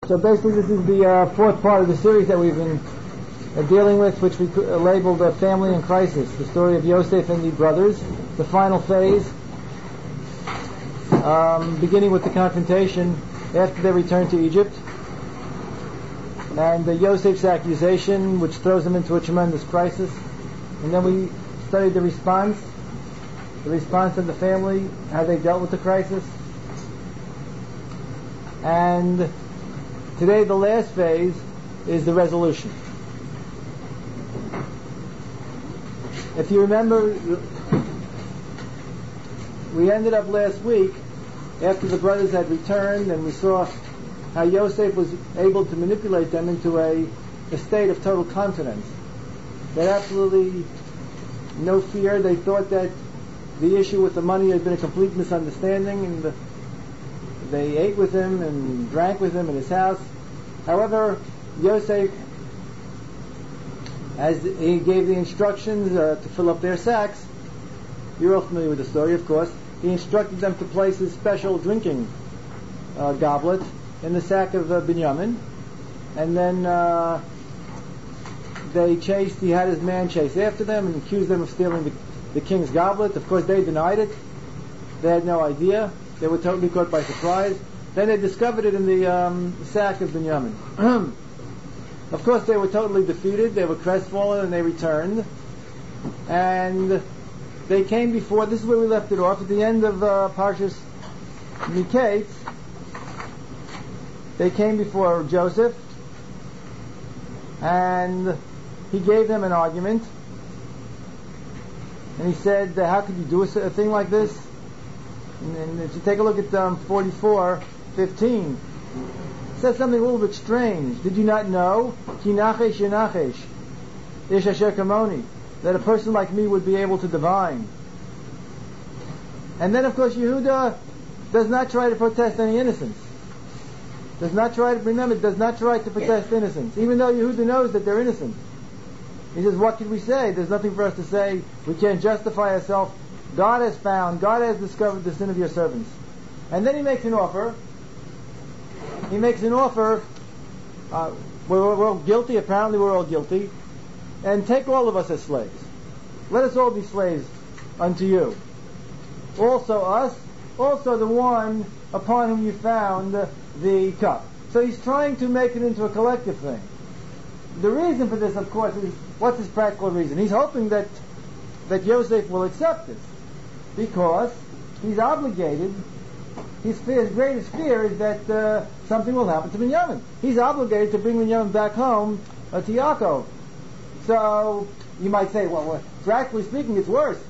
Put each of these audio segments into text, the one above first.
So basically this is the fourth part of the series that we've been dealing with, which we labeled Family in Crisis, the story of Yosef and the brothers, the final phase, beginning with the confrontation after they return to Egypt, and Yosef's accusation, which throws him into a tremendous crisis. And then we studied the response of the family, how they dealt with the crisis. And today the last phase is the resolution. If you remember, we ended up last week after the brothers had returned, and we saw how Yosef was able to manipulate them into a state of total confidence. They had absolutely no fear. They thought that the issue with the money had been a complete misunderstanding, and they ate with him and drank with him in his house. However, Yosef, as he gave the instructions to fill up their sacks, you're all familiar with the story, of course, he instructed them to place his special drinking goblet in the sack of Binyamin, and then he had his man chase after them and accused them of stealing the king's goblet. Of course, they denied it. They had no idea. They were totally caught by surprise. Then they discovered it in the sack of Binyamin. Of course, they were totally defeated. They were crestfallen, and they returned. And they came before, this is where we left it off, at the end of Parshas Miketz. They came before Joseph, and he gave them an argument. And he said, how could you do a thing like this? And if you take a look at 44:15, it says something a little bit strange. Did you not know? Ki nachesh yenachesh, ish asher kamoni, that a person like me would be able to divine. And then, of course, Yehuda does not try to protest any innocence. Does not try to protest innocence, even though Yehuda knows that they're innocent. He says, what can we say? There's nothing for us to say. We can't justify ourselves. God has discovered the sin of your servants. And then he makes an offer. We're all guilty. Apparently we're all guilty. And take all of us as slaves. Let us all be slaves unto you. Also us. Also the one upon whom you found the cup. So he's trying to make it into a collective thing. The reason for this, of course, is, what's his practical reason? He's hoping that Yosef will accept this, because he's obligated. His greatest fear is that something will happen to Binyamin. He's obligated to bring Binyamin back home to Yaakov. So you might say, well, practically speaking, it's worse.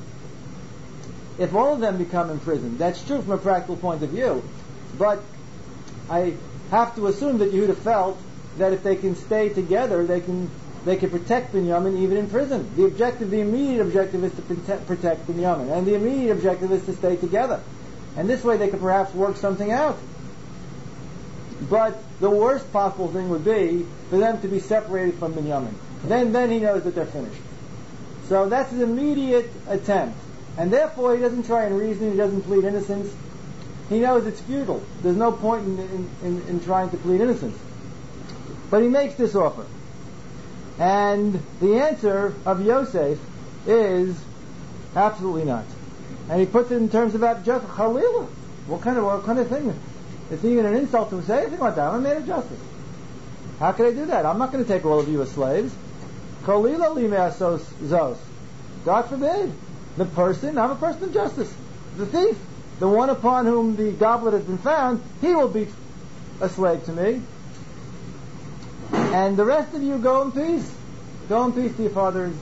If all of them become imprisoned, that's true from a practical point of view. But I have to assume that Yehuda felt that if they can stay together, they can protect Binyamin even in prison. The immediate objective is to protect Binyamin, and the immediate objective is to stay together. And this way they could perhaps work something out. But the worst possible thing would be for them to be separated from Binyamin. Then he knows that they're finished. So that's his immediate attempt. And therefore he doesn't try and reason, he doesn't plead innocence. He knows it's futile. There's no point in trying to plead innocence. But he makes this offer. And the answer of Yosef is absolutely not. And he puts it in terms of justice. Chalila. What kind of thing? It's even an insult to say anything like that. I'm a man of justice. How can I do that? I'm not going to take all of you as slaves. Chalila li me'asos zos. God forbid. I'm a person of justice. The thief, the one upon whom the goblet has been found, he will be a slave to me. And the rest of you go in peace. Go in peace to your father's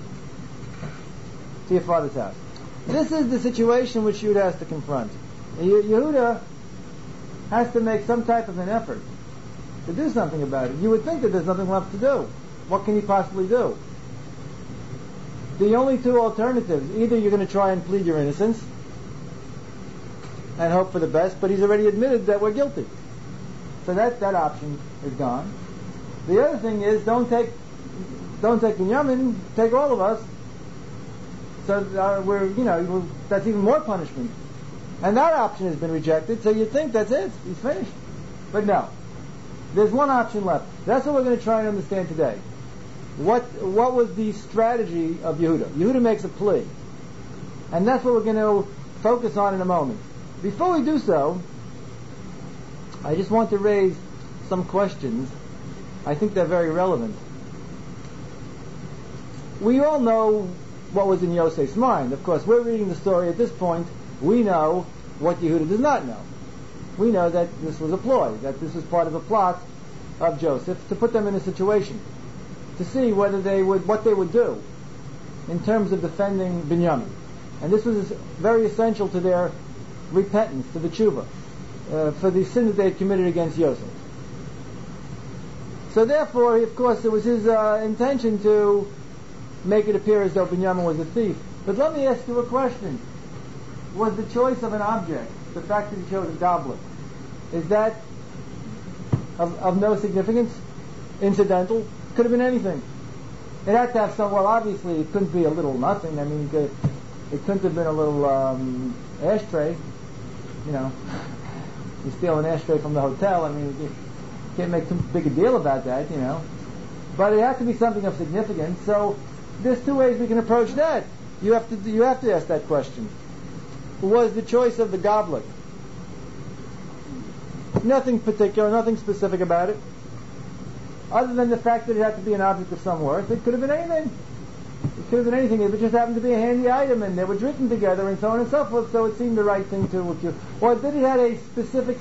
house. This is the situation which Yehuda has to confront. Yehuda has to make some type of an effort to do something about it. You would think that there's nothing left to do. What can he possibly do? The only two alternatives: either you're going to try and plead your innocence and hope for the best, but he's already admitted that we're guilty. So that option is gone. The other thing is, don't take Binyamin, take all of us. So that's even more punishment. And that option has been rejected, so you think that's it, he's finished. But no. There's one option left. That's what we're going to try and understand today. What was the strategy of Yehuda? Yehuda makes a plea. And that's what we're going to focus on in a moment. Before we do so, I just want to raise some questions. I think they're very relevant. We all know what was in Yosef's mind. Of course, we're reading the story at this point. We know what Yehuda does not know. We know that this was a ploy, that this was part of a plot of Joseph to put them in a situation, to see what they would do in terms of defending Binyamin. And this was very essential to their repentance, to the tshuva, for the sin that they had committed against Yosef. So therefore, of course, it was his intention to make it appear as though Binyamin was a thief. But let me ask you a question. Was the choice of an object, the fact that he chose a goblet, is that of no significance? Incidental? Could have been anything. It had to have some, well, obviously it couldn't be a little nothing. I mean, it couldn't have been a little ashtray. You know, you steal an ashtray from the hotel, I mean, you can't make too big a deal about that, you know. But it has to be something of significance. So there's two ways we can approach that. You have to ask that question. Was the choice of the goblet? Nothing particular, nothing specific about it, other than the fact that it had to be an object of some worth. It could have been anything. It could have been anything if it just happened to be a handy item and they were written together and so on and so forth, so it seemed the right thing to do. Or did it have a specific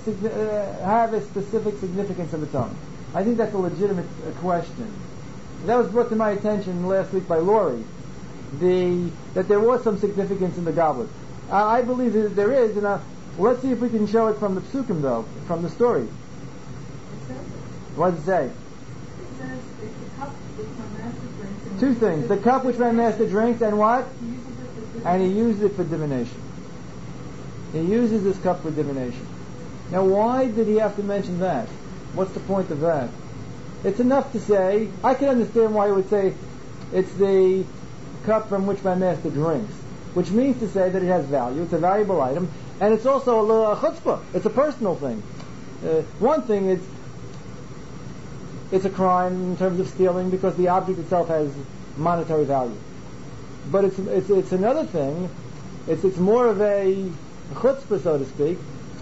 significance of its own? I think that's a legitimate question. That was brought to my attention last week by Laurie, that there was some significance in the goblet. I believe that there is, and let's see if we can show it from the psukim, though, from the story. What does it say? It says, it's the cup which my master drinks. Two things. The cup which my master drinks, and what? And he uses it for divination. He uses this cup for divination. Now, why did he have to mention that? What's the point of that? It's enough to say, I can understand why he would say, it's the cup from which my master drinks, which means to say that it has value, it's a valuable item, and it's also a little chutzpah, it's a personal thing. One thing, it's a crime in terms of stealing because the object itself has monetary value. But it's another thing, it's more of a chutzpah, so to speak,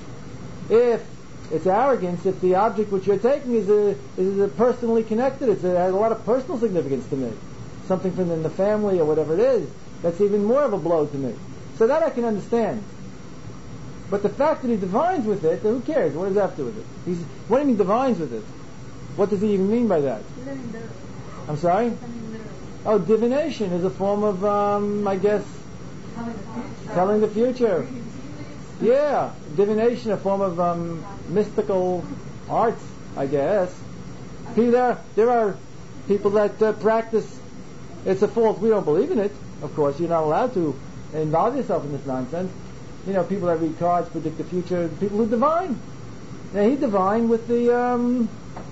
if it's arrogance, if the object which you're taking is personally connected, it has a lot of personal significance to me, something from in the family or whatever it is, that's even more of a blow to me. So that I can understand. But the fact that he divines with it, who cares? What does that have to do with it? What do you mean divines with it? What does he even mean by that? I'm sorry? Oh, divination is a form of, I guess, telling the future. Yeah, divination, a form of mystical arts, I guess. There are people that practice. It's a fault. We don't believe in it. Of course, you're not allowed to involve yourself in this nonsense. You know, people that read cards, predict the future, people who divine. Now, he divined with the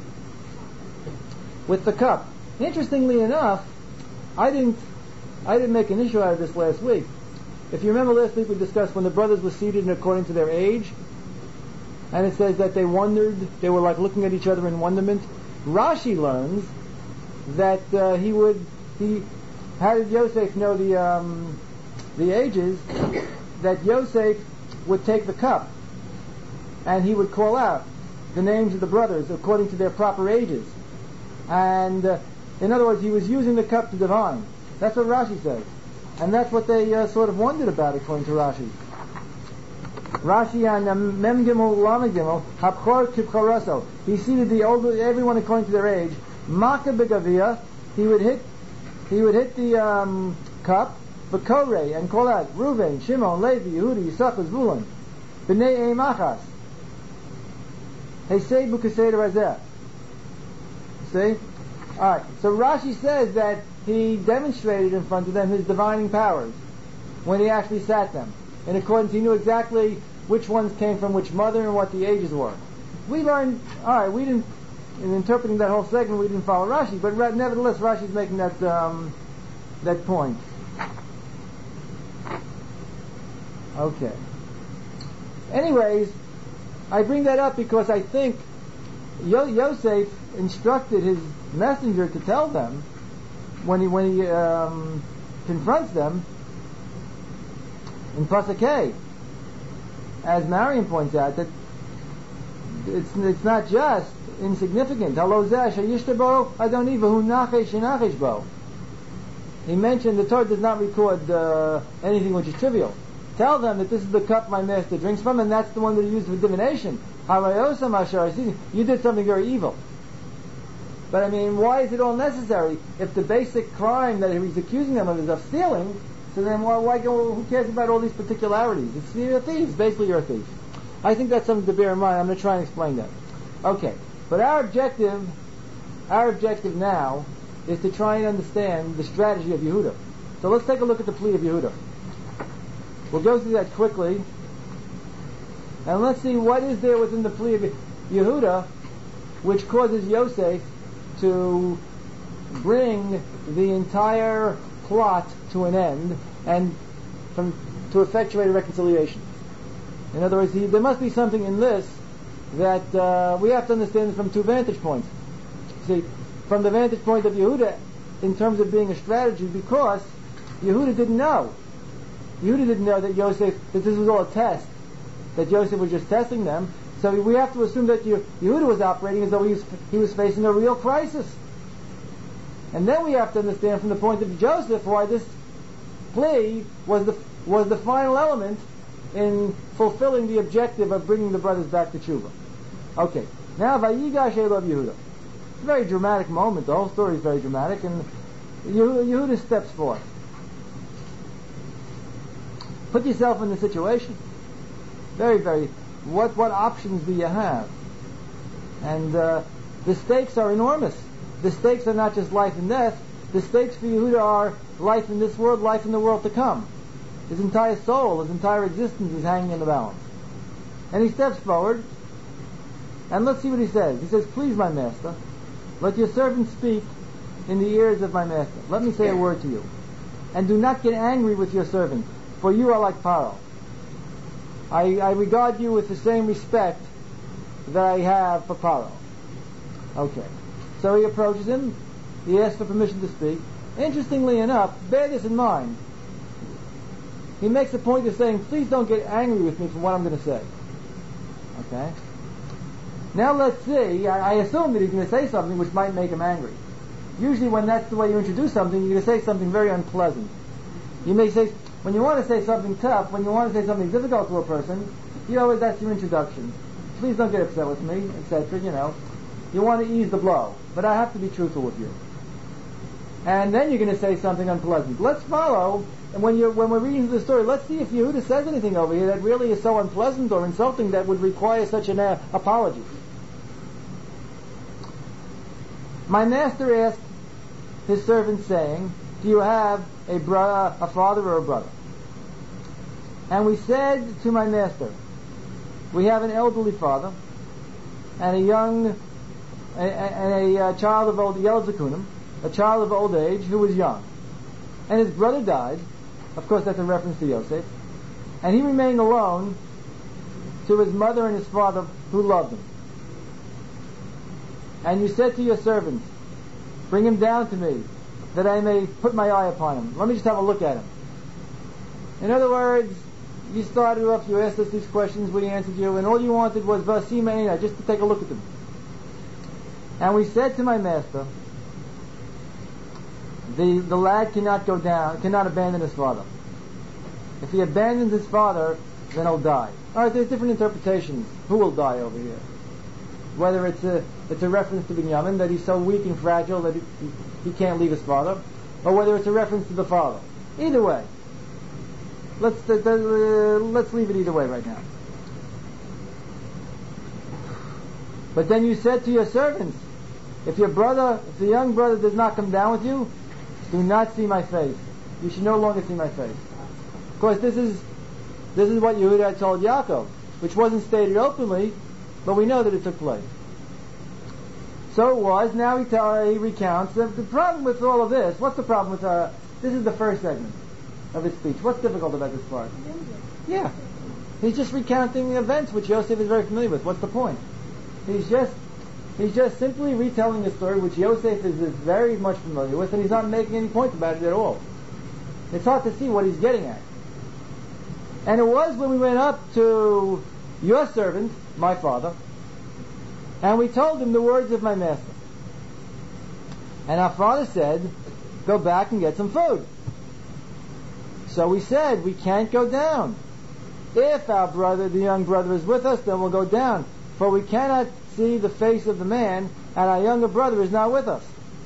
cup. Interestingly enough, I didn't make an issue out of this last week. If you remember last week we discussed when the brothers were seated and according to their age, and it says that they wondered, they were like looking at each other in wonderment. Rashi learns that how did Yosef know the ages? That Yosef would take the cup and he would call out the names of the brothers according to their proper ages. And in other words, he was using the cup to divine. That's what Rashi says. And that's what they sort of wondered about, according to Rashi. Rashi on Mem Gimel Lamed Gimel Habchor Kibcharaso. He seated everyone according to their age. Maka Begavia. He would hit the cup. V'korei, and call out Reuven, Shimon, Levi, Yehuda, Yisachar, Zvulun. B'nei Eimachas. Hesed B'Kesed Razeh. See? Alright, so Rashi says that he demonstrated in front of them his divining powers when he actually sat them. In accordance, he knew exactly which ones came from which mother and what the ages were. We learned, we didn't, in interpreting that whole segment, we didn't follow Rashi, but nevertheless, Rashi's making that point. Okay. Anyways, I bring that up because I think Yosef instructed his messenger to tell them when he confronts them in Pasuk A, as Mariam points out, that it's not just insignificant. He mentioned the Torah does not record anything which is trivial. Tell them that this is the cup my master drinks from, and that's the one that he used for divination. You did something very evil. But I mean, why is it all necessary? If the basic crime that he's accusing them of is of stealing, so then why go? Who cares about all these particularities? You're a thief. Basically, you're a thief. I think that's something to bear in mind. I'm going to try and explain that. Okay, but our objective now is to try and understand the strategy of Yehuda. So let's take a look at the plea of Yehuda. We'll go through that quickly, and let's see what is there within the plea of Yehuda which causes Yosef to bring the entire plot to an end and to effectuate a reconciliation. In other words, there must be something in this that we have to understand from two vantage points. See, from the vantage point of Yehuda, in terms of being a strategy, because Yehuda didn't know. Yehuda didn't know that that this was all a test, that Yosef was just testing them. So we have to assume that Yehuda was operating as though he was facing a real crisis. And then we have to understand from the point of Joseph why this plea was the final element in fulfilling the objective of bringing the brothers back to Tshuva. Okay, now Vayigash Elav Yehuda. It's a very dramatic moment. The whole story is very dramatic, and Yehuda steps forth. Put yourself in the situation. Very, very. What options do you have? And the stakes are enormous. The stakes are not just life and death. The stakes for Yehuda are life in this world, life in the world to come. His entire soul, his entire existence is hanging in the balance. And he steps forward, and let's see what he says. He says, "Please, my master, let your servant speak in the ears of my master. Let me say a word to you. And do not get angry with your servant, for you are like Paro. I regard you with the same respect that I have for Paro." Okay. So he approaches him. He asks for permission to speak. Interestingly enough, bear this in mind. He makes a point of saying, "Please don't get angry with me for what I'm going to say." Okay? Now let's see. I assume that he's going to say something which might make him angry. Usually when that's the way you introduce something, you're going to say something very unpleasant. You may say, when you want to say something tough, when you want to say something difficult to a person, that's your introduction. "Please don't get upset with me," etc. You want to ease the blow. But I have to be truthful with you. And then you're going to say something unpleasant. Let's follow, and when we're reading the story, let's see if Yehuda says anything over here that really is so unpleasant or insulting that would require such an apology. My master asked his servant, saying, "Do you have a father or a brother?" And we said to my master, "We have an elderly father and a child of old Yelzakunim, a child of old age who was young. And his brother died." Of course, that's a reference to Yosef. "And he remained alone to his mother and his father who loved him. And you said to your servants, bring him down to me, that I may put my eye upon him. Let me just have a look at him." In other words, you started off, you asked us these questions, we answered you, and all you wanted was Vasima Eina, just to take a look at them. "And we said to my master, the lad cannot go down, cannot abandon his father. If he abandons his father, then he'll die." All right, there's different interpretations. Who will die over here? Whether it's a reference to Binyamin, that he's so weak and fragile that he can't leave his father, or whether it's a reference to the father. Either way, let's leave it either way right now. "But then you said to your servants, if the young brother does not come down with you, do not see my face. You should no longer see my face." Of course, this is what Yehuda had told Yaakov, which wasn't stated openly, but we know that it took place. So it was. Now he recounts. The problem with all of this, what's the problem with this is the first segment of his speech. What's difficult about this part? Yeah. He's just recounting events which Yosef is very familiar with. What's the point? He's just He's just simply retelling a story which Yosef is very much familiar with, and he's not making any point about it at all. It's hard to see what he's getting at. And it was when we went up to your servant, my father, and we told him the words of my master. And our father said, go back and get some food. So we said, we can't go down. If our brother, the young brother, is with us, then we'll go down. For we cannot see the face of the man, and our younger brother is not with us.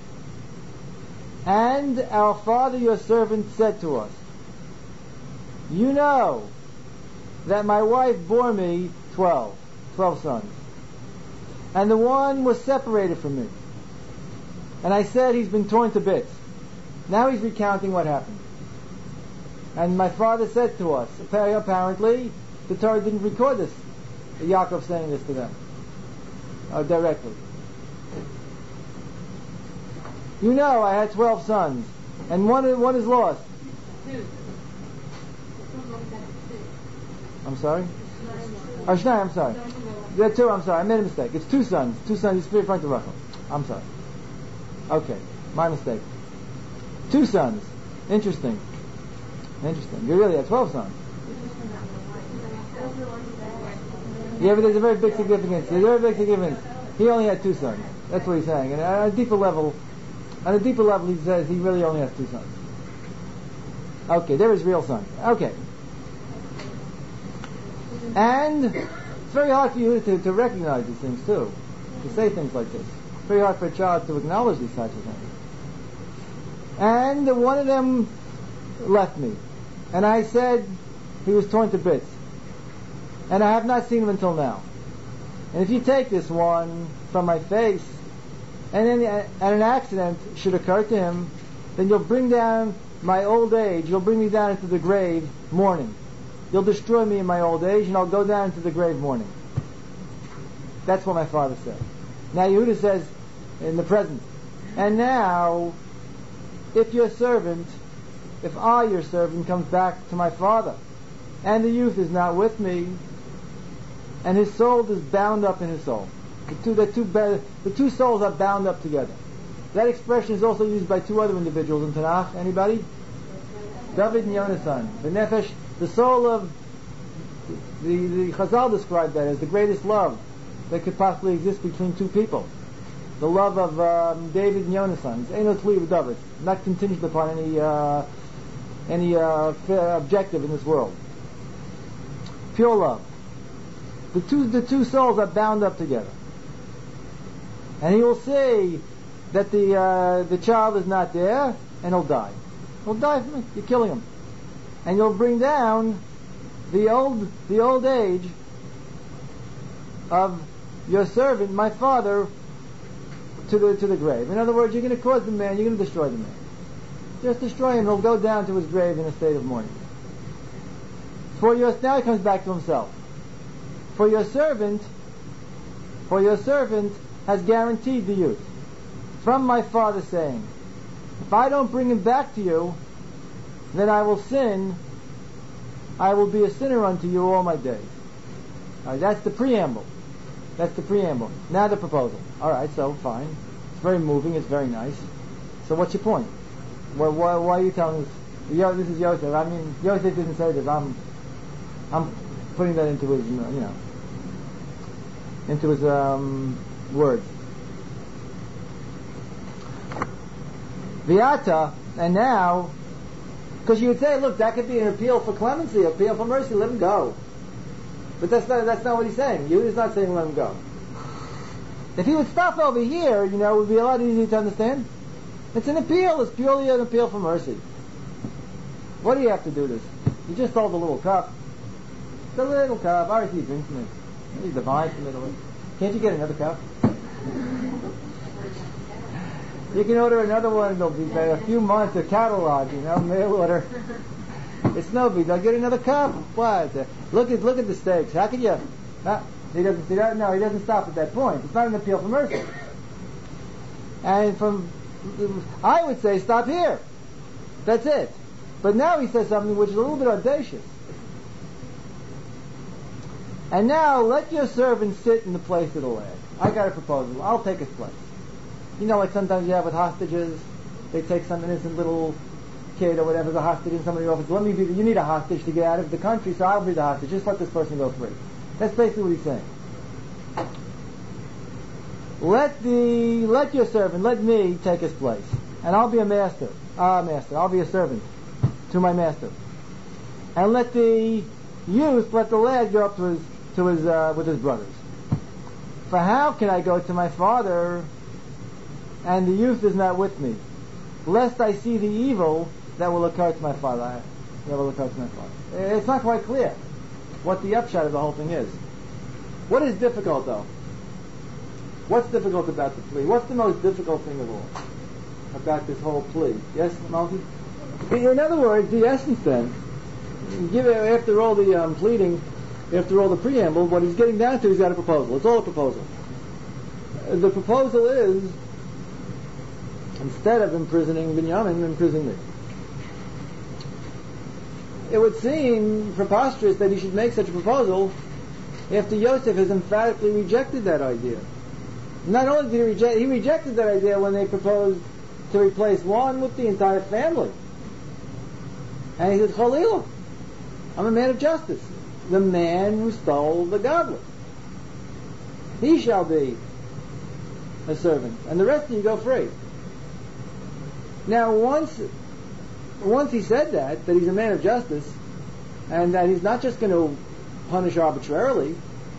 And our father, your servant, said to us, you know that my wife bore me 12 sons. And the one was separated from me. And I said, he's been torn to bits. Now he's recounting what happened. And my father said to us, apparently, the Torah didn't record this, Yaakov saying this to them, directly. You know, I had 12 sons, and one is lost. I'm sorry? Oh, Shnai, I'm sorry. There are two, I'm sorry, I made a mistake. It's 2 sons. 2 sons, he's referring to Rachel. I'm sorry. Okay, my mistake. 2 sons. Interesting. You really had 12 sons. Yeah, but there's a very big significance. He only had 2 sons. That's what he's saying. And on a deeper level, he says he really only has 2 sons. Okay, they're his real sons. Okay. And it's very hard for you to recognize these things too, to say things like this. It's very hard for a child to acknowledge these types of things. And one of them left me. And I said he was torn to bits. And I have not seen him until now. And if you take this one from my face, and an accident should occur to him, then you'll bring down my old age, you'll bring me down into the grave mourning. You'll destroy me in my old age, and I'll go down into the grave mourning. That's what my father said. Now Yehuda says in the present, and now, if I, your servant, comes back to my father, and the youth is not with me, and his soul is bound up in his soul. The two souls are bound up together. That expression is also used by 2 other individuals in Tanakh. Anybody? David and Yonasan. The nefesh, the soul of the Chazal described that as the greatest love that could possibly exist between 2 people. The love of David and Yonasan. It's Eino Tluy B'David, not contingent upon any objective in this world. Pure love. The two souls are bound up together. And he will see that the child is not there, and he'll die. He'll die from it. You're killing him. And you'll bring down the old age of your servant, my father, to the grave. In other words, you're going to cause the man, you're going to destroy the man. Just destroy him. He'll go down to his grave in a state of mourning. Now he comes back to himself. For your servant has guaranteed the youth from my father, saying, if I don't bring him back to you, then I will sin. I will be a sinner unto you all my days. All right, that's the preamble. Now the proposal. All right, so fine. It's very moving. It's very nice. So what's your point? Why are you telling us? This is Yosef. I mean, Yosef didn't say this. I'm putting that into his, into his words. Viata, and now, because you would say, look, that could be an appeal for clemency, appeal for mercy, let him go. But that's not what he's saying. Yehuda's not saying let him go. If he would stop over here, it would be a lot easier to understand. It's an appeal. It's purely an appeal for mercy. What do you have to do this? You just hold the little cup. The little cup. All right, he drinks from it. He's divine from it. Can't you get another cup? You can order another one. It'll be a few months of catalog, mail order. It's no big. They'll get another cup. What? Look at the stakes. How can you? He doesn't see that. No, he doesn't stop at that point. It's not an appeal for mercy. And I would say stop here. That's it. But now he says something which is a little bit audacious. And now let your servant sit in the place of the lad. I got a proposal. I'll take his place. You know, like sometimes you have with hostages, they take some innocent little kid or whatever, the hostage, and somebody offers, you need a hostage to get out of the country, so I'll be the hostage. Just let this person go free. That's basically what he's saying. Let your servant, let me take his place, and I'll be a master. I'll be a servant to my master. And let the lad go up to his with his brothers. For how can I go to my father and the youth is not with me, lest I see the evil that will occur to my father? It's not quite clear what the upshot of the whole thing is. What is difficult, though? What's difficult about the plea? What's the most difficult thing of all about this whole plea? Yes, Malki? In other words, the essence then, after all the pleading, after all the preamble, what he's getting down to, he's got a proposal. It's all a proposal. The proposal is, instead of imprisoning Binyamin, imprison me. It would seem preposterous that he should make such a proposal after Yosef has emphatically rejected that idea. Not only did he rejected that idea when they proposed to replace one with the entire family. And he said, Chalila, I'm a man of justice. The man who stole the goblet. He shall be a servant. And the rest of you go free. Now once he said that he's a man of justice, and that he's not just going to punish arbitrarily,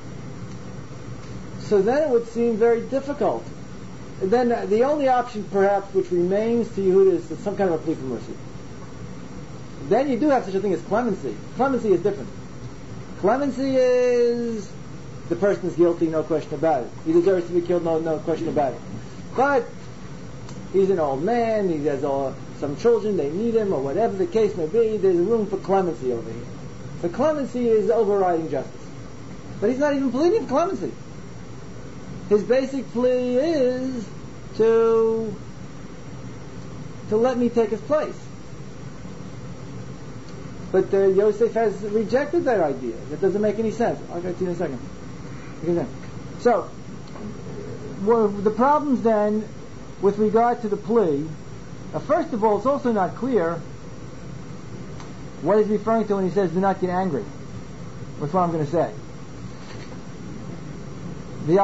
so then it would seem very difficult. Then the only option perhaps which remains to Yehuda is some kind of a plea for mercy. Then you do have such a thing as clemency. Clemency is different. Clemency is the person is guilty, no question about it. He deserves to be killed, no question about it. But he's an old man, he has some children, they need him, or whatever the case may be, there's room for clemency over here. So clemency is overriding justice. But he's not even pleading for clemency. His basic plea is to let me take his place. But Yosef has rejected that idea. That doesn't make any sense. I'll get to you in a second. So, the problems then with regard to the plea, first of all, it's also not clear what he's referring to when he says, do not get angry. That's what I'm going to say. Do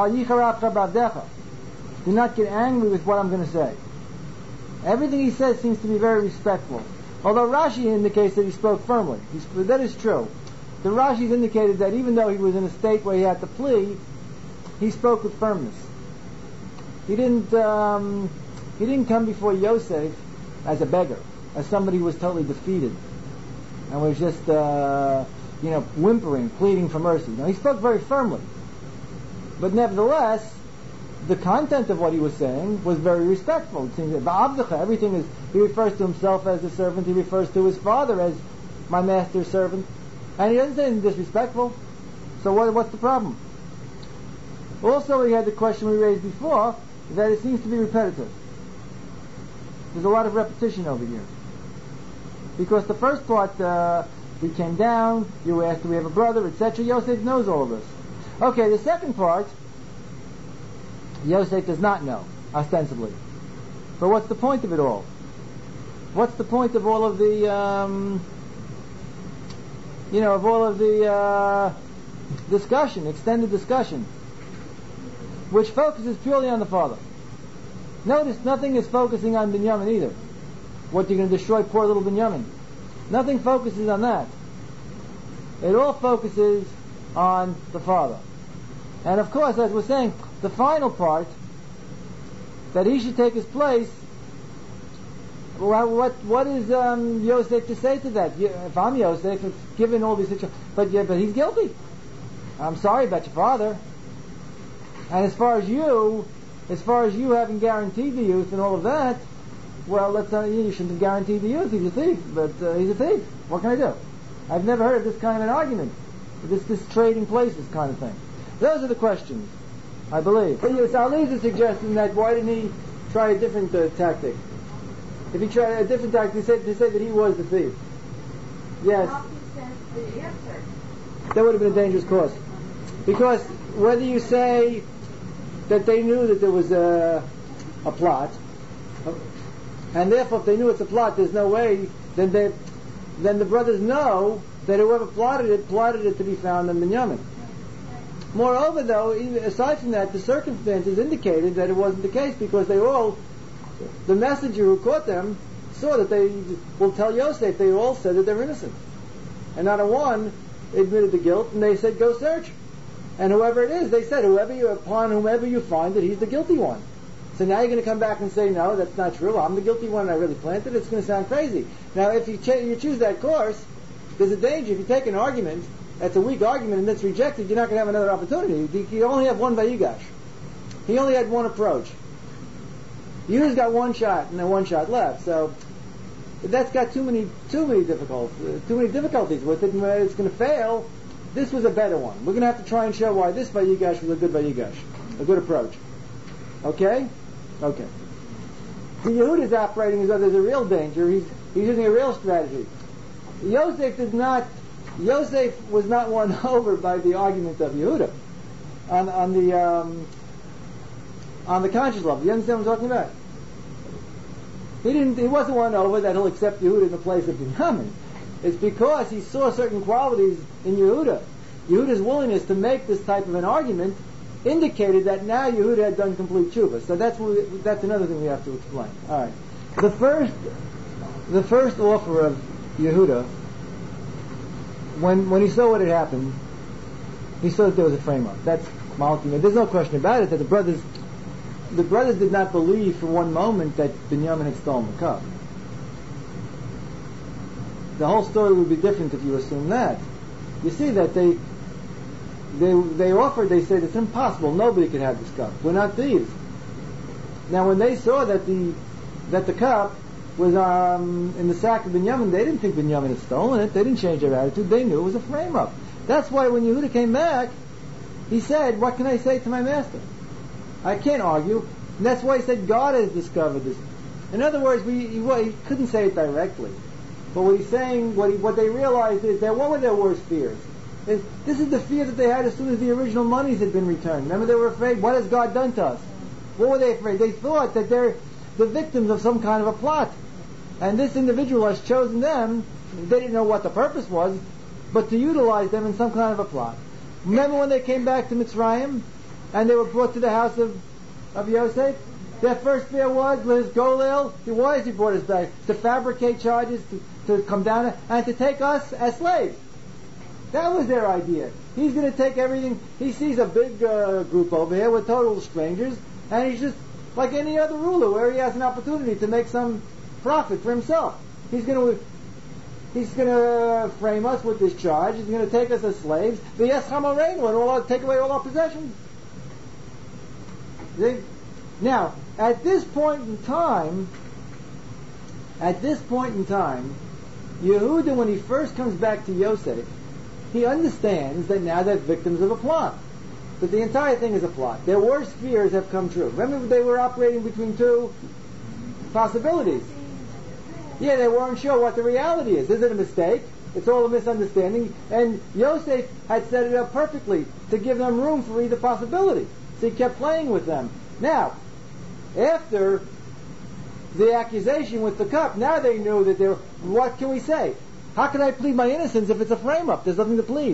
not get angry with what I'm going to say. Everything he says seems to be very respectful. Although Rashi indicates that he spoke firmly. That is true. The Rashi's indicated that even though he was in a state where he had to plea, he spoke with firmness. He didn't come before Yosef as a beggar, as somebody who was totally defeated and was just whimpering, pleading for mercy. No, he spoke very firmly. But nevertheless, the content of what he was saying was very respectful. It seems that everything is, he refers to himself as a servant, he refers to his father as my master's servant, and he doesn't say anything disrespectful. So what's the problem? Also, we had the question we raised before, that it seems to be repetitive. There's a lot of repetition over here. Because the first part, we came down, you asked, do we have a brother, etc. Yosef knows all of this. Okay, the second part, Yosef does not know, ostensibly. But what's the point of it all? What's the point of all of the, discussion, extended discussion, which focuses purely on the father? Notice nothing is focusing on Binyamin either. What, you're going to destroy poor little Binyamin? Nothing focuses on that. It all focuses on the father. And of course, as we're saying, the final part, that he should take his place, what is Yosef to say to that? If I'm Yosef, given all these situations, but he's guilty. I'm sorry about your father. And as far as you having guaranteed the youth and all of that, well, you shouldn't have guaranteed the youth. He's a thief, but he's a thief. What can I do? I've never heard of this kind of an argument. This trading places kind of thing. Those are the questions, I believe. But so I'll leave the suggestion that why didn't he try a different tactic? If he tried a different tactic, to say that he was the thief. Yes. That would have been a dangerous course. Because whether you say that they knew that there was a plot, and therefore if they knew it's a plot, there's no way, then the brothers know that whoever plotted it to be found in Binyamin. Moreover, though, even aside from that, the circumstances indicated that it wasn't the case, because the messenger who caught them saw that they will tell Yosef, they all said that they're innocent. And not a one admitted the guilt, and they said, go search. And whoever it is, they said, upon whomever you find that he's the guilty one. So now you're going to come back and say, no, that's not true, I'm the guilty one and I really planted it. It's going to sound crazy. Now, if you choose that course, there's a danger. If you take an argument that's a weak argument and it's rejected, you're not going to have another opportunity. You only have one Vayigash. He only had one approach. Yehuda's got one shot and then one shot left. So that's got too many difficulties with it, and it's going to fail. This was a better one. We're going to have to try and show why this Vayigash was a good Vayigash, a good approach. Okay? Okay. The Yehuda's operating as though there's a real danger. He's using a real strategy. Yosef was not won over by the argument of Yehuda on the conscious level. You understand what I'm talking about? He wasn't won over that he'll accept Yehuda in the place of Binyamin. It's because he saw certain qualities in Yehuda. Yehuda's willingness to make this type of an argument indicated that now Yehuda had done complete tshuva. So that's another thing we have to explain. All right. The first offer of Yehuda, when he saw what had happened, he saw that there was a frame-up. That's Malachim. There's no question about it that the brothers did not believe for one moment that Binyamin had stolen the cup. The whole story would be different if you assume that. You see that they offered, they said, it's impossible, nobody could have this cup. We're not thieves. Now when they saw that the cup was in the sack of Binyamin, they didn't think Binyamin had stolen it. They didn't change their attitude. They knew it was a frame-up. That's why when Yehuda came back, he said, what can I say to my master? I can't argue. And that's why he said God has discovered this. In other words, he couldn't say it directly. But what he's saying, what they realized is that what were their worst fears? This is the fear that they had as soon as the original monies had been returned. Remember, they were afraid, what has God done to us? What were they afraid? They thought that they're the victims of some kind of a plot. And this individual has chosen them, they didn't know what the purpose was, but to utilize them in some kind of a plot. Remember when they came back to Mitzrayim, and they were brought to the house of Yosef? Their first fear was, let us go, Lil. Why has he brought us back? To fabricate charges, to come down and to take us as slaves. That was their idea. He's going to take everything. He sees a big group over here with total strangers, and he's just like any other ruler where he has an opportunity to make some profit for himself. He's going to frame us with this charge. He's going to take us as slaves. The Yes Hamareinu, and we'll take away all our possessions. Now, at this point in time, Yehuda, when he first comes back to Yosef, he understands that now they're victims of a plot. That the entire thing is a plot. Their worst fears have come true. Remember, they were operating between two possibilities. Yeah, they weren't sure what the reality is. Is it a mistake? It's all a misunderstanding. And Yosef had set it up perfectly to give them room for either possibility. So he kept playing with them. Now, after the accusation with the cup, now they knew that what can we say? How can I plead my innocence if it's a frame-up? There's nothing to plead.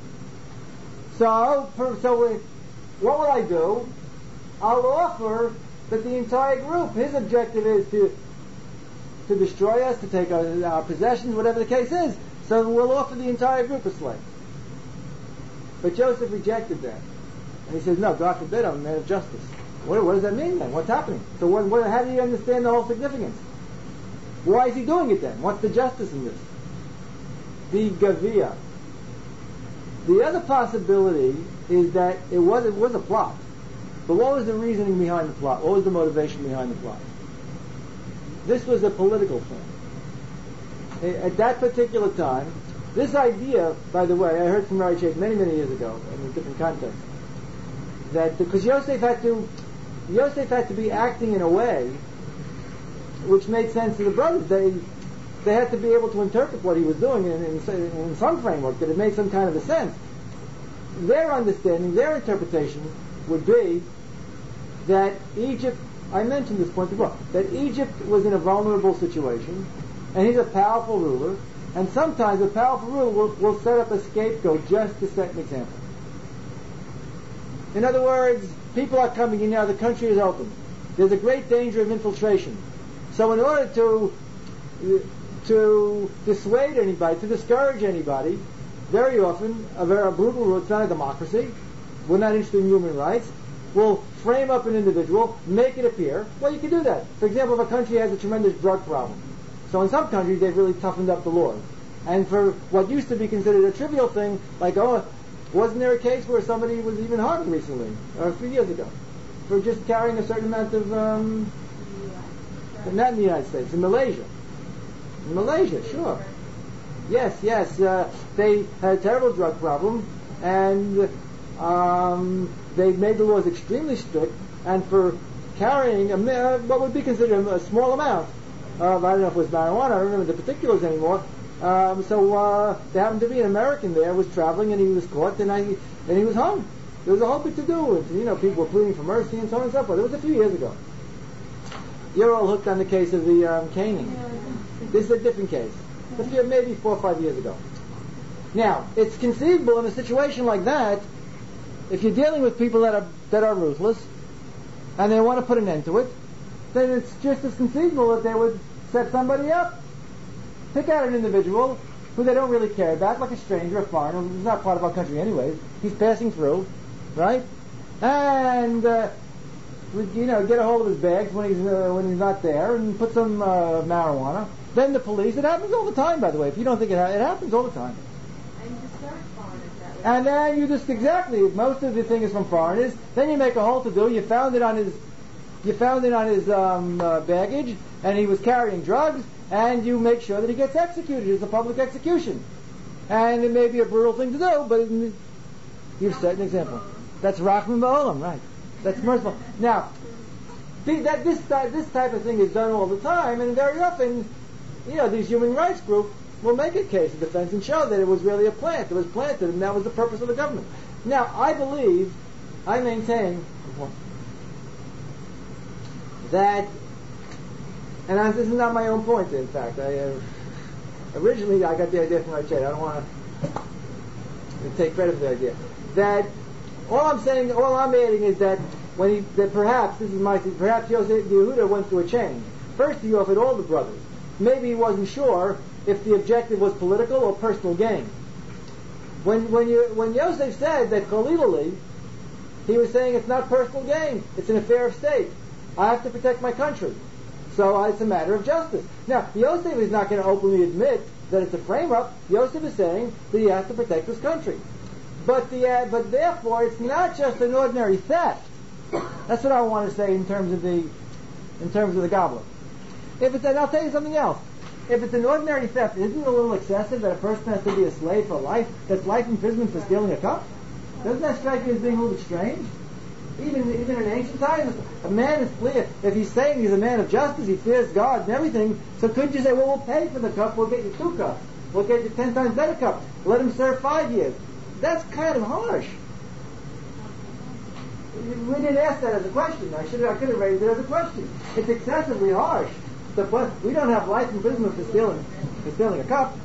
So what will I do? I'll offer that the entire group, his objective is to destroy us, to take our possessions, whatever the case is. So we'll offer the entire group a slave. But Joseph rejected that. And he says, no, God forbid, I'm a man of justice. What does that mean then? What's happening? So how do you understand the whole significance? Why is he doing it then? What's the justice in this? The Gavia. The other possibility is that it was a plot. But what was the reasoning behind the plot? What was the motivation behind the plot? This was a political thing. At that particular time, this idea, by the way, I heard from Rabbi Sheikh many, many years ago in a different context, that because Yosef had to be acting in a way which made sense to the brothers. They had to be able to interpret what he was doing in some framework, that it made some kind of a sense. Their understanding, their interpretation would be that Egypt, I mentioned this point before, that Egypt was in a vulnerable situation, and he's a powerful ruler, and sometimes a powerful ruler will set up a scapegoat just to set an example. In other words, people are coming in now, the country is open. There's a great danger of infiltration. So in order to dissuade anybody, to discourage anybody, very often, a very brutal rule, it's not a democracy, we're not interested in human rights, will frame up an individual, make it appear, well, you can do that. For example, if a country has a tremendous drug problem, so in some countries they've really toughened up the laws. And for what used to be considered a trivial thing, like, wasn't there a case where somebody was even harmed recently, or a few years ago, for just carrying a certain amount of, not in the United States, in Malaysia. In Malaysia, sure. Yes, they had a terrible drug problem, and they made the laws extremely strict, and for carrying what would be considered a small amount of, I don't know if it was marijuana, I don't remember the particulars anymore. So there happened to be an American there was traveling, and he was caught, and he was hung. There was a whole bit to do with, people were pleading for mercy and so on and so forth. It was a few years ago. You're all hooked on the case of the caning. This is a different case. Maybe 4 or 5 years ago. Now, it's conceivable in a situation like that, if you're dealing with people that are ruthless, and they want to put an end to it, then it's just as conceivable that they would set somebody up. Pick out an individual who they don't really care about, like a stranger, a foreigner, who's not part of our country anyways. He's passing through, right? And get a hold of his bags when he's not there, and put some marijuana. Then the police. It happens all the time, by the way. If you don't think it happens all the time. And you discourage foreigners that way. And then you just exactly. Most of the thing is from foreigners. Then you make a whole to do. You found it on his baggage, and he was carrying drugs. And you make sure that he gets executed. It's a public execution. And it may be a brutal thing to do, but you've set an example. That's Rachman Ba'olam, right? That's merciful. Now, this type of thing is done all the time, and very often, these human rights groups will make a case of defense and show that it was really a plant. It was planted, and that was the purpose of the government. Now, I maintain that. And this is not my own point, in fact. Originally, I got the idea from Rachet. I don't want to take credit for the idea. That all I'm adding is that perhaps Yosef Yehuda went through a change. First, he offered all the brothers. Maybe he wasn't sure if the objective was political or personal gain. When Yosef said that Khalilali, he was saying it's not personal gain. It's an affair of state. I have to protect my country. So it's a matter of justice. Now, Yosef is not going to openly admit that it's a frame-up. Yosef is saying that he has to protect his country. But therefore, it's not just an ordinary theft. That's what I want to say in terms of the gobbler. And I'll tell you something else. If it's an ordinary theft, isn't it a little excessive that a person has to be a slave for life? That's life imprisonment for stealing a cup? Doesn't that strike you as being a little bit strange? Even in ancient times, a man is clear. If he's saying he's a man of justice, he fears God and everything, so couldn't you say, well, we'll pay for the cup, we'll get you 2 cups. We'll get you 10 times better cup. Let him serve 5 years. That's kind of harsh. We didn't ask that as a question. I could have raised it as a question. It's excessively harsh. We don't have life imprisonment for stealing a cup.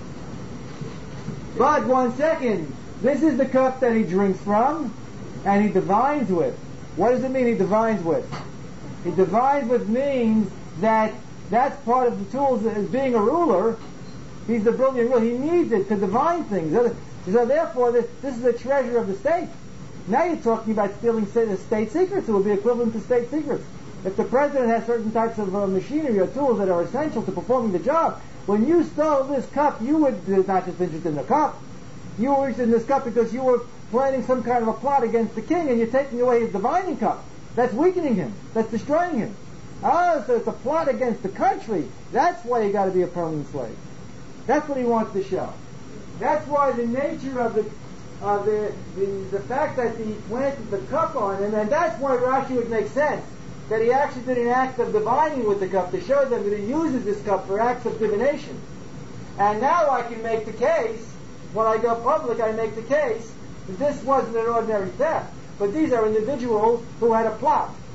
But 1 second. This is the cup that he drinks from, and he divines with. What does it mean he divines with? He divines with means that that's part of the tools as being a ruler. He's the brilliant ruler. He needs it to divine things. So therefore, this is a treasure of the state. Now you're talking about stealing state secrets. It would be equivalent to state secrets. If the president has certain types of machinery or tools that are essential to performing the job, when you stole this cup, you were not just interested in the cup. You were interested in this cup because you were planning some kind of a plot against the king, and you're taking away his divining cup. That's weakening him. That's destroying him. So it's a plot against the country. That's why you got to be a permanent slave. That's what he wants to show. That's why the nature of the fact that he planted the cup on him, and that's why Rashi would make sense that he actually did an act of divining with the cup to show them that he uses this cup for acts of divination. And now I can make the case, when I go public, I make the case that this wasn't an ordinary theft, but these are individuals who had a plot.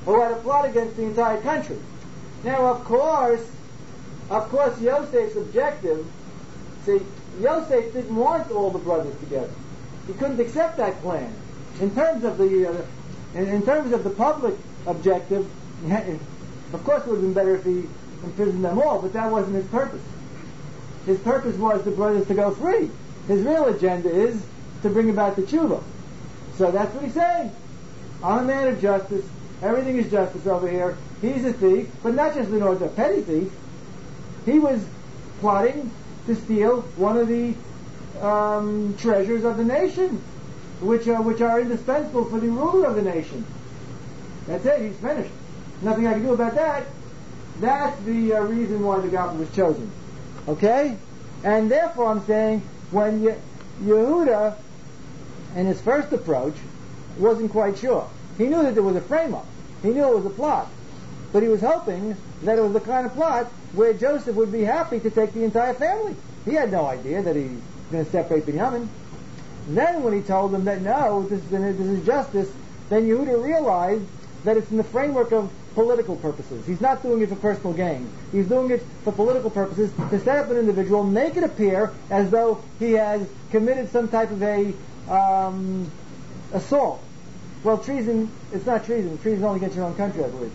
who had a plot against the entire country. Now, of course, Yosef's objective, see, Yosef didn't want all the brothers together. He couldn't accept that plan. In terms of the public objective, of course it would have been better if he imprisoned them all, but that wasn't his purpose. His purpose was the brothers to go free. His real agenda is to bring about the tshuva. So that's what he's saying. I'm a man of justice. Everything is justice over here. He's a thief, but not just a petty thief. He was plotting to steal one of the treasures of the nation, which are indispensable for the ruler of the nation. That's it. He's finished. Nothing I can do about that. That's the reason why the goblin was chosen. Okay? And therefore I'm saying when Yehuda, in his first approach, wasn't quite sure. He knew that there was a frame-up. He knew it was a plot. But he was hoping that it was the kind of plot where Joseph would be happy to take the entire family. He had no idea that he was going to separate Binyamin. Then when he told them that no, this is justice, then Yehuda realized that it's in the framework of political purposes. He's not doing it for personal gain. He's doing it for political purposes, to set up an individual, make it appear as though he has committed some type of a assault. Well, treason, it's not treason. Treason only against your own country, I believe.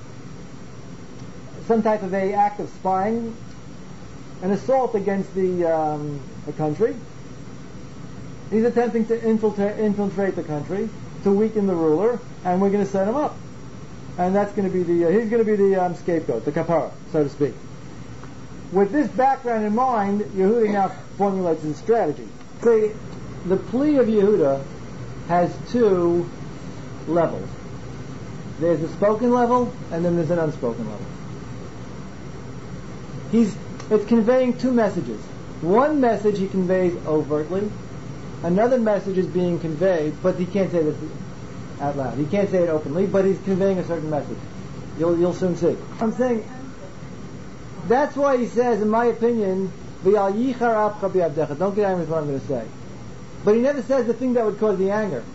Some type of a act of spying, an assault against the country. He's attempting to infiltrate the country, to weaken the ruler, and we're going to set him up. And that's going to be he's going to be the scapegoat, the kapara, so to speak. With this background in mind, Yehuda now formulates his strategy. See, the plea of Yehuda has two levels. There's a spoken level, and then there's an unspoken level. It's conveying two messages. One message he conveys overtly, another message is being conveyed, but he can't say this out loud. He can't say it openly, but he's conveying a certain message. You'll soon see. I'm saying that's why he says, in my opinion, don't get angry with what I'm going to say. But he never says the thing that would cause the anger.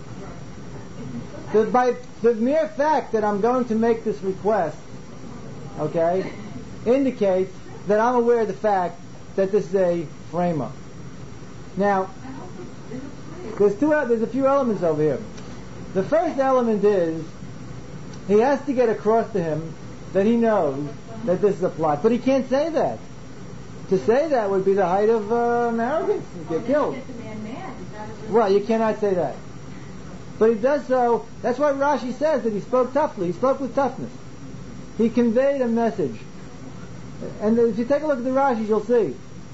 By the mere fact that I'm going to make this request, okay, indicates that I'm aware of the fact that this is a frame-up. Now, there's a few elements over here. The first element is he has to get across to him that he knows that this is a plot, but he can't say that. To say that would be the height of arrogance. You get killed. Well, you cannot say that. But he does so. That's why Rashi says that he spoke toughly. He spoke with toughness. He conveyed a message. And if you take a look at the Rashis, you'll see.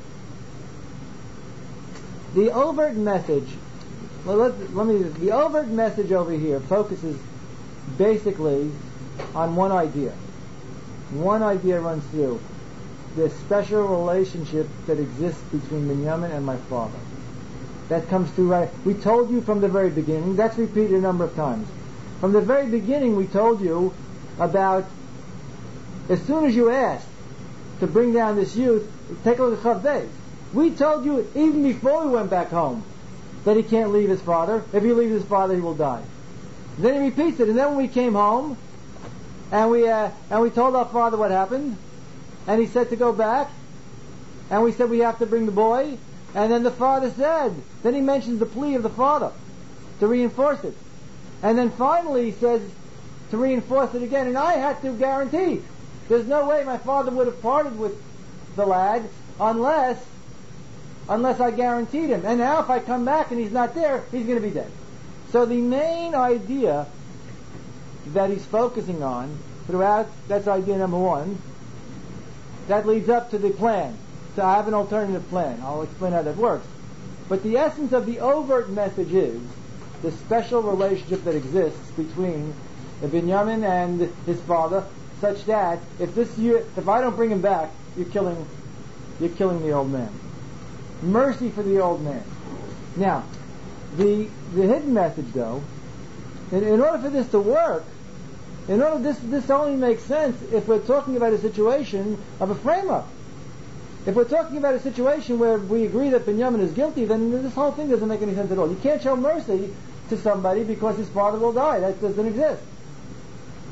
The overt message, the overt message over here focuses basically on one idea. One idea runs through. This special relationship that exists between Binyamin and my father. That comes through right. We told you from the very beginning, that's repeated a number of times. From the very beginning we told you about, as soon as you asked to bring down this youth, take a look at Chav Beis. We told you even before we went back home that he can't leave his father. If he leaves his father, he will die. Then he repeats it, and then when we came home and we told our father what happened, and he said to go back, and we said we have to bring the boy, and then the father said, then he mentions the plea of the father to reinforce it, and then finally he says to reinforce it again, and I had to guarantee there's no way my father would have parted with the lad unless I guaranteed him. And now if I come back and he's not there, he's going to be dead. So the main idea that he's focusing on throughout, that's idea number one, that leads up to the plan. So I have an alternative plan. I'll explain how that works. But the essence of the overt message is the special relationship that exists between Binyamin and his father, such that if I don't bring him back, you're killing the old man. Mercy for the old man. Now, the hidden message, though, in order for this to work, this only makes sense if we're talking about a situation of a frame-up. If we're talking about a situation where we agree that Binyamin is guilty, then this whole thing doesn't make any sense at all. You can't show mercy to somebody because his father will die. That doesn't exist.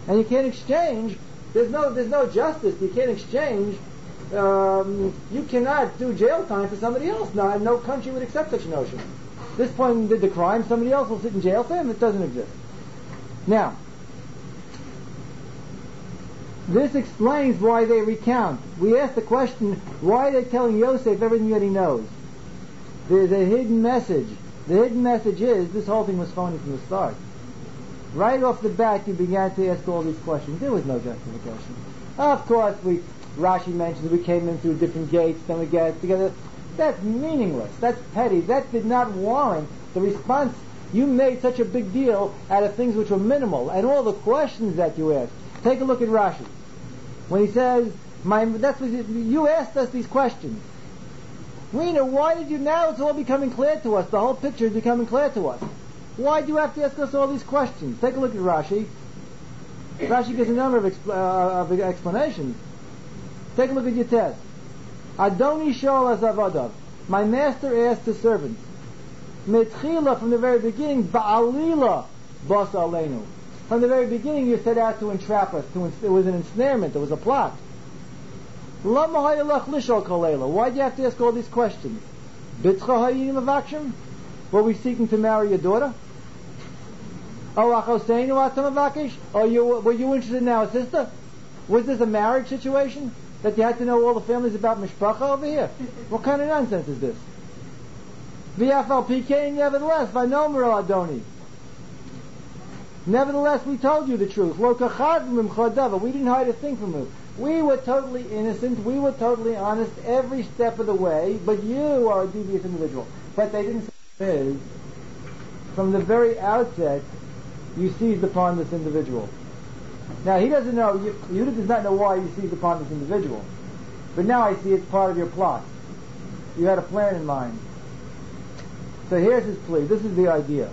And you can't exchange. There's no justice. You can't exchange. You cannot do jail time for somebody else. No country would accept such a notion. At this point, did the crime, somebody else will sit in jail for him. It doesn't exist. Now, this explains why they recount. We asked the question, why are they telling Yosef everything that he knows? There's a hidden message. The hidden message is, this whole thing was phony from the start. Right off the bat, you began to ask all these questions. There was no justification. Of course, Rashi mentions we came in through different gates, then we get together. That's meaningless. That's petty. That did not warrant the response. You made such a big deal out of things which were minimal, and all the questions that you asked. Take a look at Rashi. When he says, you asked us these questions. Rena, why did you, now it's all becoming clear to us. The whole picture is becoming clear to us. Why do you have to ask us all these questions? Take a look at Rashi. Rashi gives a number of explanations. Take a look at Yetez. Adoni shol azavadav. My master asked his servants. Metchila, from the very beginning, ba'alila bas aleinu. From the very beginning you set out to entrap us. It was an ensnarement. It was a plot. Lama hayalach lishol kolela. Why do you have to ask all these questions? Bitcha hayinim avakshim? Were we seeking to marry your daughter? Oh, achoseinu atam avakish? Were you interested in our sister? Was this a marriage situation? That you had to know all the families about mishpacha over here? What kind of nonsense is this? V'yafal pikein, nevertheless, v'nomer adoni. Nevertheless, we told you the truth. Lo kachad mimcha dava. We didn't hide a thing from you. We were totally innocent. We were totally honest every step of the way. But you are a devious individual. But they didn't say is, from the very outset, you seized upon this individual. Now, he doesn't know, Yehuda does not know why you seized upon this individual. But now I see it's part of your plot. You had a plan in mind. So here's his plea. This is the idea.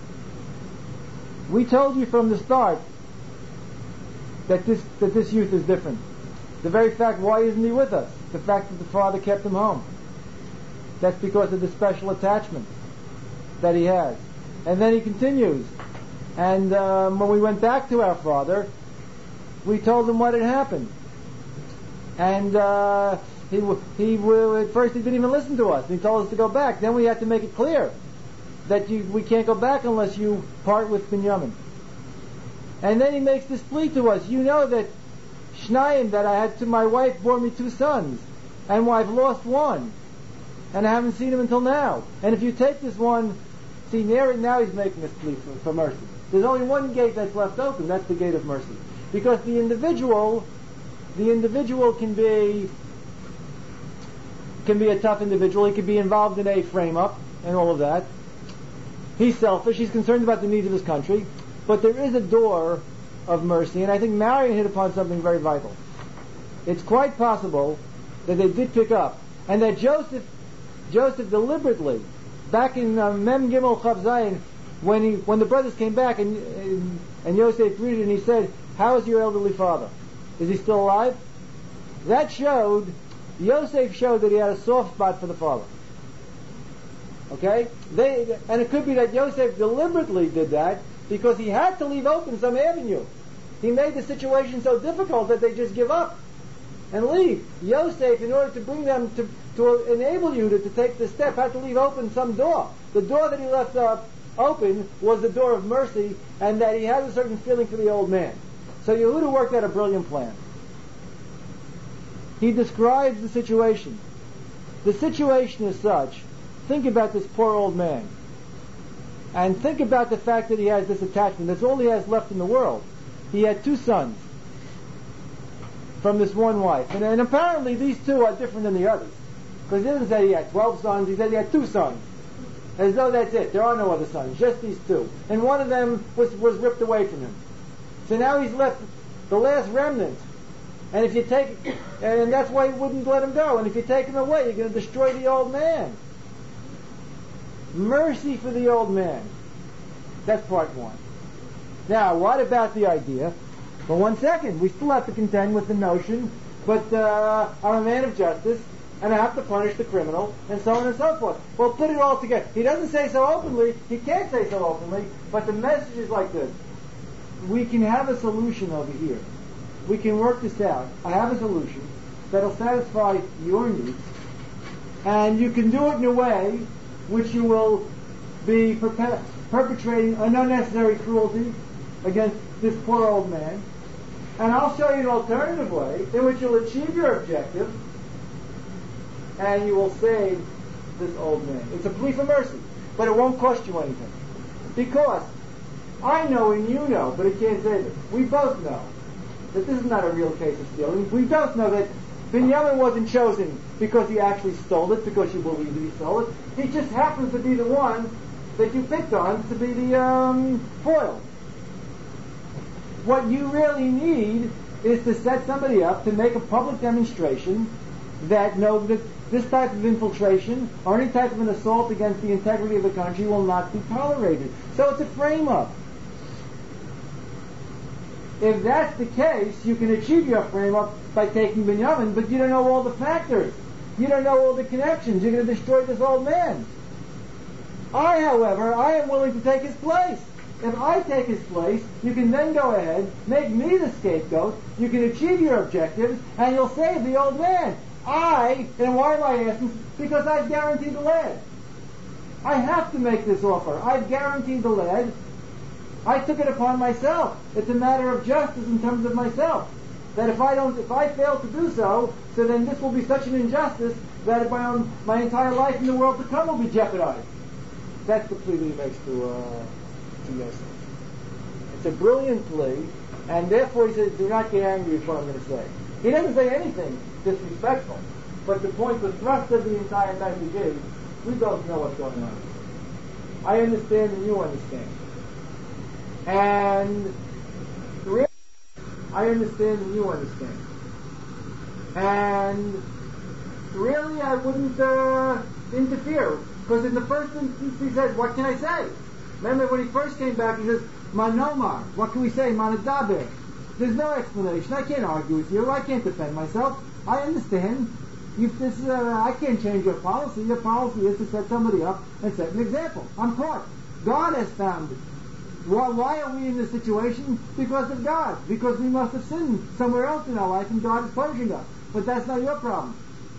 We told you from the start that this youth is different. The very fact, why isn't he with us? The fact that the father kept him home. That's because of the special attachment that he has. And then he continues. And when we went back to our father, we told him what had happened. And at first he didn't even listen to us. He told us to go back. Then we had to make it clear that we can't go back unless you part with Binyamin. And then he makes this plea to us. You know that Shnayim, that I had my wife bore me 2 sons, and I've lost one, and I haven't seen him until now. And if you take this one, see, now he's making this plea for mercy. There's only one gate that's left open. That's the gate of mercy, because the individual can be a tough individual. He could be involved in a frame-up and all of that. He's selfish. He's concerned about the needs of his country. But there is a door of mercy, and I think Marion hit upon something very vital. It's quite possible that they did pick up, and that Joseph deliberately, back in Mem Gimel Chav Zayin, when the brothers came back and Yosef greeted and he said, "How is your elderly father? Is he still alive?" That showed, Yosef showed that he had a soft spot for the father. Okay? And it could be that Yosef deliberately did that because he had to leave open some avenue. He made the situation so difficult that they just give up and leave. Yosef, in order to bring them to enable you to take the step, had to leave open some door. The door that he left open was the door of mercy, and that he has a certain feeling for the old man. So Yehuda worked out a brilliant plan. He describes the situation. The situation is such, think about this poor old man. And think about the fact that he has this attachment. That's all he has left in the world. He had 2 sons from this one wife. And apparently these 2 are different than the others. Because he doesn't say he had 12 sons, he said he had 2 sons. As though that's it. There are no other sons, just these 2. And one of them was ripped away from him. So now he's left the last remnant. And if you take, and that's why he wouldn't let him go. And if you take him away, you're going to destroy the old man. Mercy for the old man. That's part 1. Now, what about the idea? Well, 1 second. We still have to contend with the notion, but I'm a man of justice, and I have to punish the criminal, and so on and so forth. Well, put it all together. He doesn't say so openly. He can't say so openly, but the message is like this. we can have a solution over here. We can work this out. I have a solution that'll satisfy your needs, and you can do it in a way which you will be perpetrating an unnecessary cruelty against this poor old man. And I'll show you an alternative way in which you'll achieve your objective and you will save this old man. It's a plea for mercy, but it won't cost you anything. Because I know and you know, but it can't save it. We both know that this is not a real case of stealing. We both know that Binyamin wasn't chosen because he actually stole it, because you believe that he stole it. He just happens to be the one that you picked on to be the foil. What you really need is to set somebody up to make a public demonstration that that this type of infiltration or any type of an assault against the integrity of the country will not be tolerated. So it's a frame-up. If that's the case, you can achieve your frame-up by taking Binyamin, but you don't know all the factors. You don't know all the connections. You're going to destroy this old man. However, I am willing to take his place. If I take his place, you can then go ahead, make me the scapegoat, you can achieve your objectives, and you'll save the old man. And why am I asking? Because I've guaranteed the lad. I have to make this offer. I've guaranteed the lad. I took it upon myself. It's a matter of justice in terms of myself. That if I fail to do so, so then this will be such an injustice that my entire life in the world to come will be jeopardized. That's the plea that he makes to Yosef. It's a brilliant plea, and therefore he says, do not get angry with what I'm going to say. He doesn't say anything disrespectful, but the point, the thrust of the entire message is, we both know what's going on. I understand and you understand. And really, I understand and you understand. And really, I wouldn't interfere, because in the first instance he says, what can I say? Remember when he first came back, he says, Manomar, what can we say? Manadaber. There's no explanation. I can't argue with you. I can't defend myself. I understand. I can't change your policy. Your policy is to set somebody up and set an example. I'm caught. God has found it. Why are we in this situation? Because of God. Because we must have sinned somewhere else in our life and God is punishing us. But that's not your problem.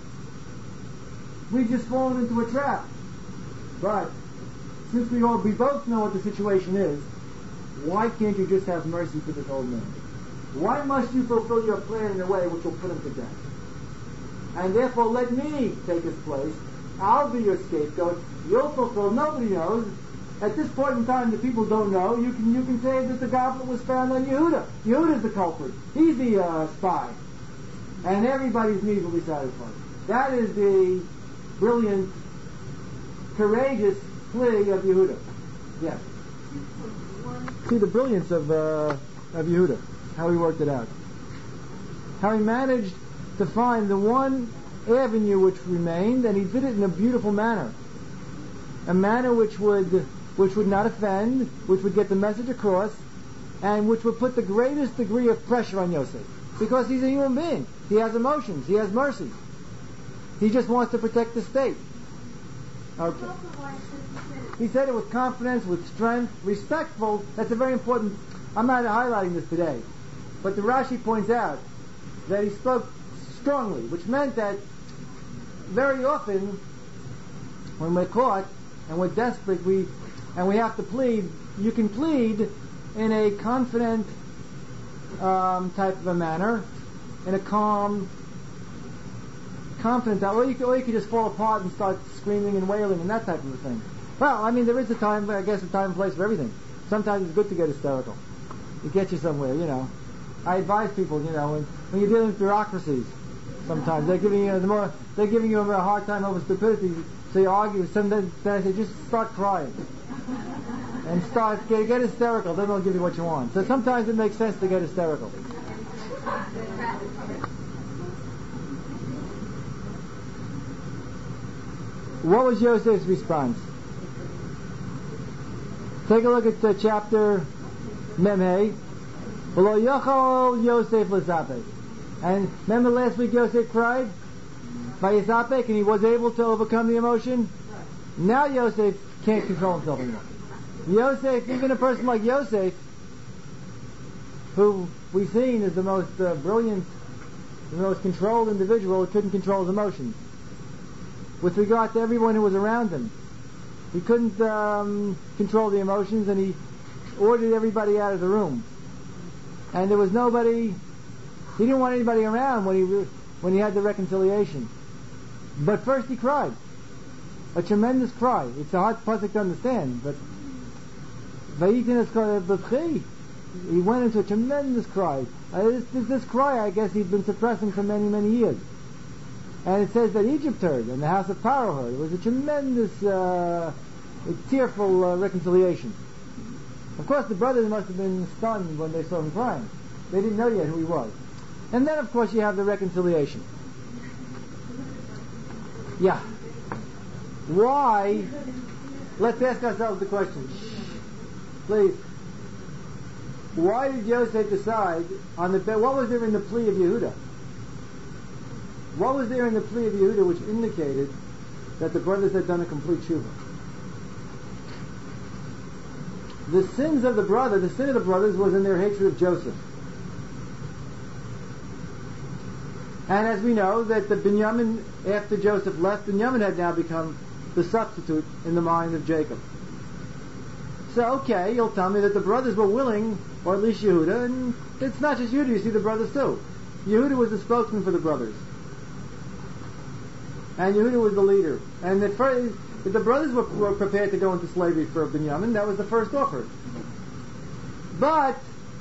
We've just fallen into a trap. But since we both know what the situation is, why can't you just have mercy for this old man? Why must you fulfill your plan in a way which will put him to death? And therefore let me take his place. I'll be your scapegoat. You'll fulfill. Nobody knows. At this point in time, the people don't know. You can say that the goblet was found on Yehuda. Yehuda's the culprit. He's the spy. And everybody's needs will be satisfied. That is the brilliant, courageous plea of Yehuda. Yes. See the brilliance of Yehuda. How he worked it out. How he managed to find the one avenue which remained, and he did it in a beautiful manner. A manner which would not offend, which would get the message across, and which would put the greatest degree of pressure on Yosef. Because he's a human being. He has emotions. He has mercy. He just wants to protect the state. Okay. He said it with confidence, with strength, respectful. That's a very important... I'm not highlighting this today. But the Rashi points out that he spoke strongly, which meant that very often when we're caught and we're desperate and we have to plead, you can plead in a confident type of a manner, in a calm, confident, or you could just fall apart and start screaming and wailing and that type of a thing. Well, I mean, there is a time and place for everything. Sometimes it's good to get hysterical. It gets you somewhere, you know. I advise people, you know, when you're dealing with bureaucracies, sometimes they're giving you a hard time over stupidity, so you argue. Sometimes I say, just start crying and get hysterical. Then they'll give you what you want. So sometimes it makes sense to get hysterical. What was Yosef's response? Take a look at chapter Memhei. V'lo yochol Yosef l'zapek. And remember last week Yosef cried by Yisapek and he was able to overcome the emotion? Now Yosef can't control himself anymore. Yosef, even a person like Yosef, who we've seen is the most brilliant, the most controlled individual, couldn't control his emotions. With regard to everyone who was around him, he couldn't control the emotions, and he ordered everybody out of the room. And there was nobody, he didn't want anybody around when he had the reconciliation. But first he cried. A tremendous cry. It's a hard pasuk to understand, but he went into a tremendous cry. This cry, I guess, he'd been suppressing for many, many years. And it says that Egypt heard, and the house of Pharaoh heard. It was a tremendous, tearful reconciliation. Of course, the brothers must have been stunned when they saw him crying. They didn't know yet who he was. And then, of course, you have the reconciliation. Yeah. Why? Let's ask ourselves the question. Please. Why did Yosef decide on the bed? What was there in the plea of Yehuda? What was there in the plea of Yehuda which indicated that the brothers had done a complete tshuva? The sin of the brothers was in their hatred of Joseph. And as we know, that the Binyamin, after Joseph left, Binyamin had now become the substitute in the mind of Jacob. So, okay, you'll tell me that the brothers were willing, or at least Yehuda, and it's not just Yehuda, you see the brothers too. Yehuda was the spokesman for the brothers. And Yehuda was the leader. And if the brothers were prepared to go into slavery for Binyamin, that was the first offer. But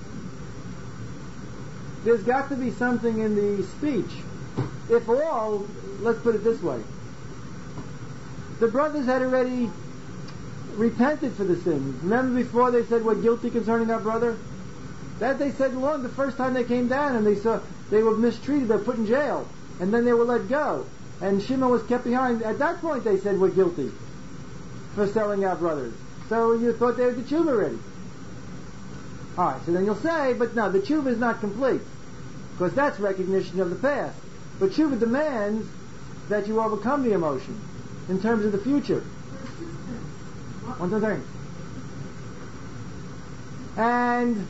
there's got to be something in the speech. If all, let's put it this way, the brothers had already repented for the sins. Remember before they said we're guilty concerning our brother? That they said long the first time they came down, and they saw they were mistreated, they were put in jail, and then they were let go. And Shimon was kept behind. At that point they said we're guilty for selling our brothers. So you thought they were the tshuva already. Alright, so then you'll say, but no, the tshuva is not complete. Because that's recognition of the past. But tshuva demands that you overcome the emotion in terms of the future. One thing. And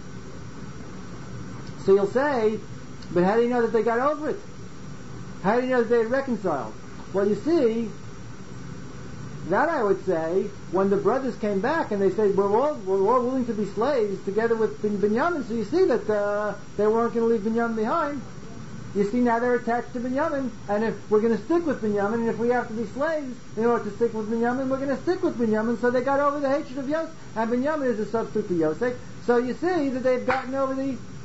so you'll say, but how do you know that they got over it? How do you know that they had reconciled? Well, you see, that I would say, when the brothers came back and they said, we're all willing to be slaves together with Binyamin, so you see that they weren't going to leave Binyamin behind. You see, now they're attached to Binyamin, and if we're going to stick with Binyamin, and if we have to be slaves in order to stick with Binyamin, we're going to stick with Binyamin. So they got over the hatred of Yosef, and Binyamin is a substitute for Yosef. So you see that they've gotten over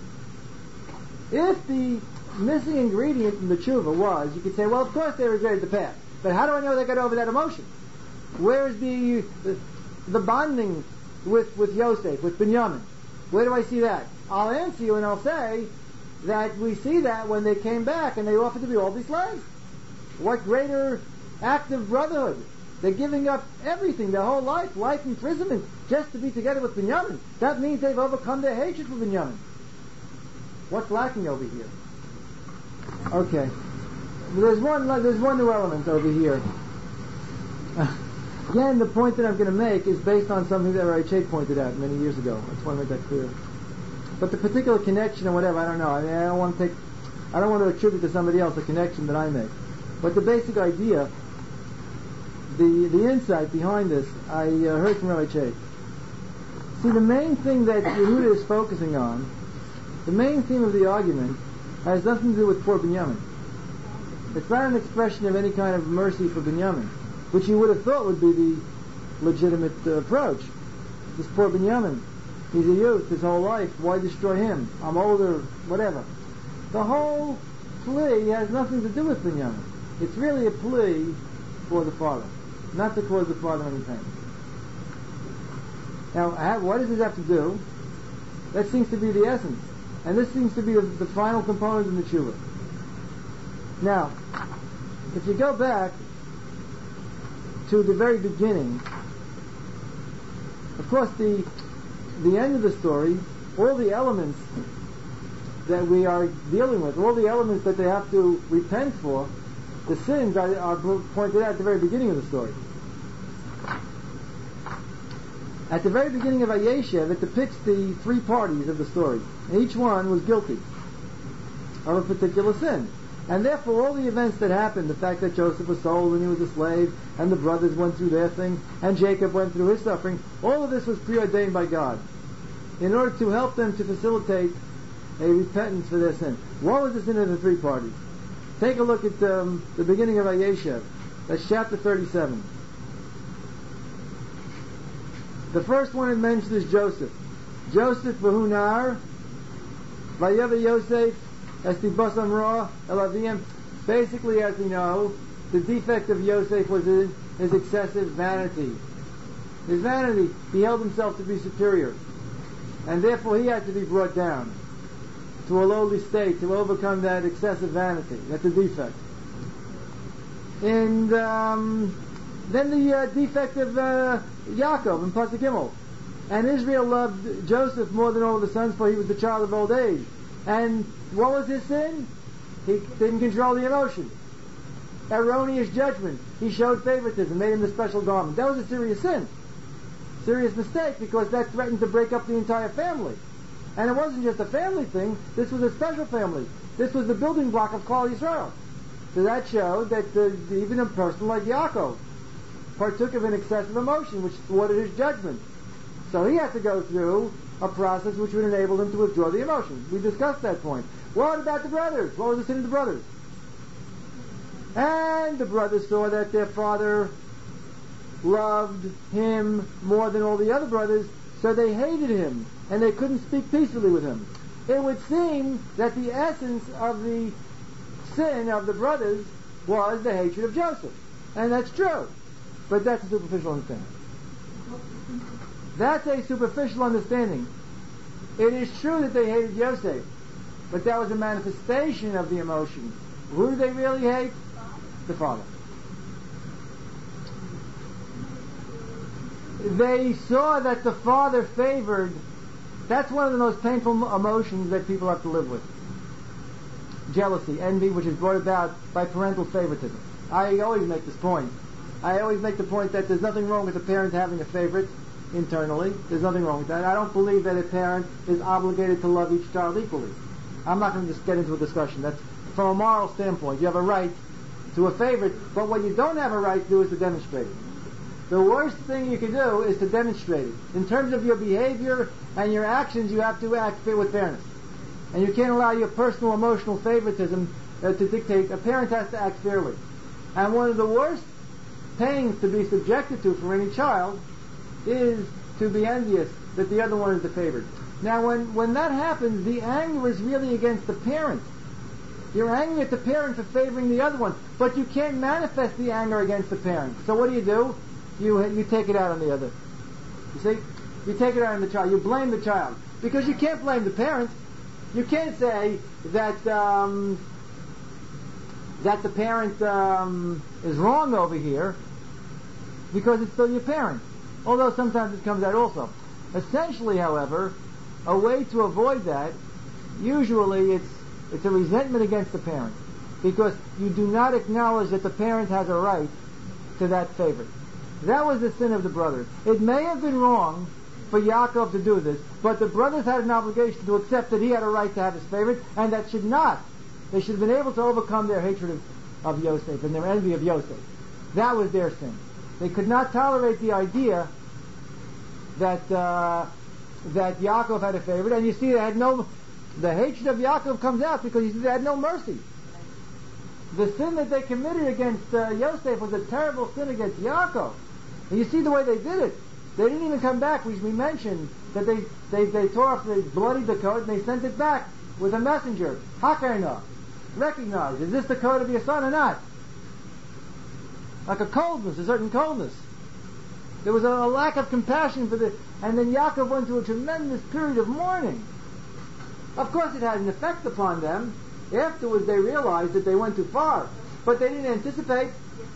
if the missing ingredient in the tshuva was, you could say, well, of course they regretted the past, but how do I know they got over that emotion? Where is the bonding with Yosef, with Binyamin? Where do I see that? I'll answer you and I'll say that we see that when they came back and they offered to all be slaves. What greater act of brotherhood? They're giving up everything, their whole life imprisonment, just to be together with Binyamin. That means they've overcome their hatred for Binyamin. What's lacking over here? Okay. There's one new element over here. Again, the point that I'm going to make is based on something that Ray Chait pointed out many years ago. I just want to make that clear. But the particular connection or whatever, I don't know. I mean, I don't want to attribute to somebody else a connection that I make. But the basic idea, the insight behind this, I heard from Ray Chait. See, the main thing that Yehuda is focusing on, the main theme of the argument, has nothing to do with poor Binyamin. It's not an expression of any kind of mercy for Binyamin, which you would have thought would be the legitimate approach. This poor Binyamin, he's a youth his whole life, why destroy him? I'm older, whatever. The whole plea has nothing to do with Binyamin. It's really a plea for the father, not to cause the father any pain. Now, what does this have to do? That seems to be the essence. And this seems to be the final component in the tshuva. Now, if you go back to the very beginning, of course the end of the story, all the elements that we are dealing with, all the elements that they have to repent for, the sins are pointed out at the very beginning of the story. At the very beginning of Vayeshev, it depicts the three parties of the story. And each one was guilty of a particular sin. And therefore all the events that happened, the fact that Joseph was sold when he was a slave, and the brothers went through their thing, and Jacob went through his suffering, all of this was preordained by God in order to help them to facilitate a repentance for their sin. What was the sin of the three parties? Take a look at the beginning of Vayeshev. That's chapter 37. The first one it mentions is Joseph. Joseph v'hunar, vayeva Yosef, estibas amra elavim. Basically, as we know, the defect of Yosef was his excessive vanity. His vanity, he held himself to be superior. And therefore he had to be brought down to a lowly state to overcome that excessive vanity. That's a defect. And then the defect of Yaakov in Pasuk Gimel. And Israel loved Joseph more than all the sons, for he was the child of old age. And what was his sin? He didn't control the emotion. Erroneous judgment. He showed favoritism, made him the special garment. That was a serious sin. Serious mistake, because that threatened to break up the entire family. And it wasn't just a family thing, this was a special family. This was the building block of Klal Yisrael. So that showed that even a person like Yaakov partook of an excessive emotion, which thwarted his judgment. So he had to go through a process which would enable him to withdraw the emotion. We discussed that point. What about the brothers? What was the sin of the brothers? And the brothers saw that their father loved him more than all the other brothers, so they hated him, and they couldn't speak peacefully with him. It would seem that the essence of the sin of the brothers was the hatred of Joseph. And that's true. But that's a superficial understanding. That's a superficial understanding. It is true that they hated Yosef, but that was a manifestation of the emotion. Who did they really hate? The father. They saw that the father favored. That's one of the most painful emotions that people have to live with. Jealousy, envy, which is brought about by parental favoritism. I always make this point. I always make the point that there's nothing wrong with a parent having a favorite internally. There's nothing wrong with that. I don't believe that a parent is obligated to love each child equally. I'm not going to just get into a discussion. That's from a moral standpoint. You have a right to a favorite, but what you don't have a right to do is to demonstrate it. The worst thing you can do is to demonstrate it. In terms of your behavior and your actions, you have to act with fairness. And you can't allow your personal emotional favoritism to dictate. A parent has to act fairly. And one of the worst pains to be subjected to for any child is to be envious that the other one is the favorite. Now when that happens, the anger is really against the parent. You're angry at the parent for favoring the other one, but you can't manifest the anger against the parent. So what do? You take it out on the other. You see? You take it out on the child. You blame the child. Because you can't blame the parent. You can't say that that the parent is wrong over here because it's still your parent. Although sometimes it comes out also. Essentially, however, a way to avoid that, usually it's a resentment against the parent. Because you do not acknowledge that the parent has a right to that favor. That was the sin of the brothers. It may have been wrong for Yaakov to do this, but the brothers had an obligation to accept that he had a right to have his favorite, and that should not. They should have been able to overcome their hatred of Yosef and their envy of Yosef. That was their sin. They could not tolerate the idea that that Yaakov had a favorite, and you see the hatred of Yaakov comes out because you see they had no mercy. The sin that they committed against Yosef was a terrible sin against Yaakov. And you see the way they did it. They didn't even come back. We mentioned that they tore off, they bloodied the coat, and they sent it back with a messenger. Hakarna. Recognize, is this the coat of your son or not? Like a coldness, a certain coldness. There was a lack of compassion for the... And then Yaakov went through a tremendous period of mourning. Of course it had an effect upon them. Afterwards they realized that they went too far. But they didn't anticipate.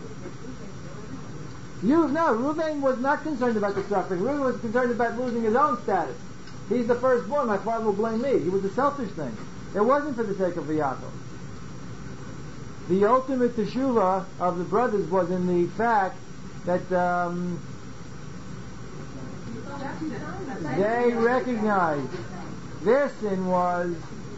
Reuven was not concerned about the suffering. Reuven was concerned about losing his own status. He's the firstborn, my father will blame me. It was a selfish thing. It wasn't for the sake of Yaakov. The ultimate teshuvah of the brothers was in the fact that They recognized their sin was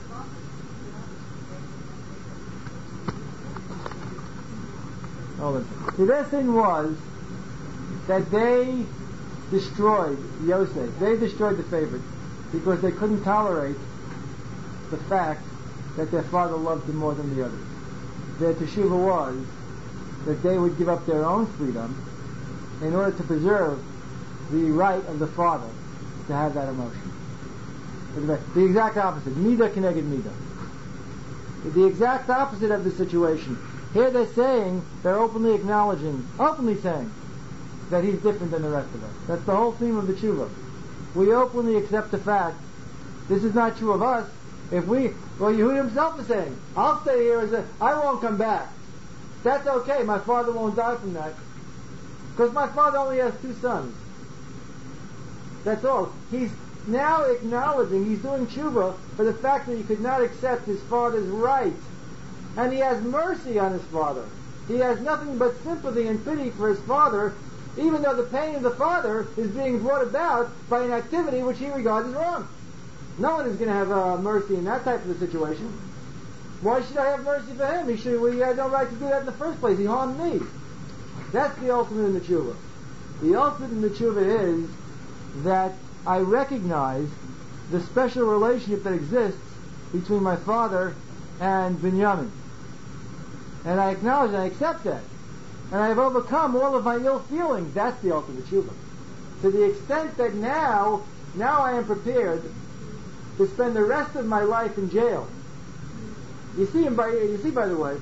their sin was that they destroyed Yosef. They destroyed the favorite because they couldn't tolerate the fact that their father loved him more than the others. Their teshuvah was that they would give up their own freedom in order to preserve the right of the father to have that emotion. The exact opposite. Midah keneged midah. The exact opposite of the situation. Here they're openly acknowledging, openly saying that he's different than the rest of us. That's the whole theme of the tshuva. We openly accept the fact, this is not true of us. Yehuda himself is saying, I'll stay here, I won't come back. That's okay, my father won't die from that. Because my father only has 2 sons. That's all. He's now acknowledging, he's doing tshuva for the fact that he could not accept his father's right. And he has mercy on his father. He has nothing but sympathy and pity for his father, even though the pain of the father is being brought about by an activity which he regards as wrong. No one is going to have mercy in that type of a situation. Why should I have mercy for him? He had no right to do that in the first place. He harmed me. That's the ultimate in the tshuva. The ultimate in the tshuva is that I recognize the special relationship that exists between my father and Binyamin. And I acknowledge and I accept that. And I have overcome all of my ill feelings. That's the ultimate tshuva. To the extent that now I am prepared to spend the rest of my life in jail. You see, by the way,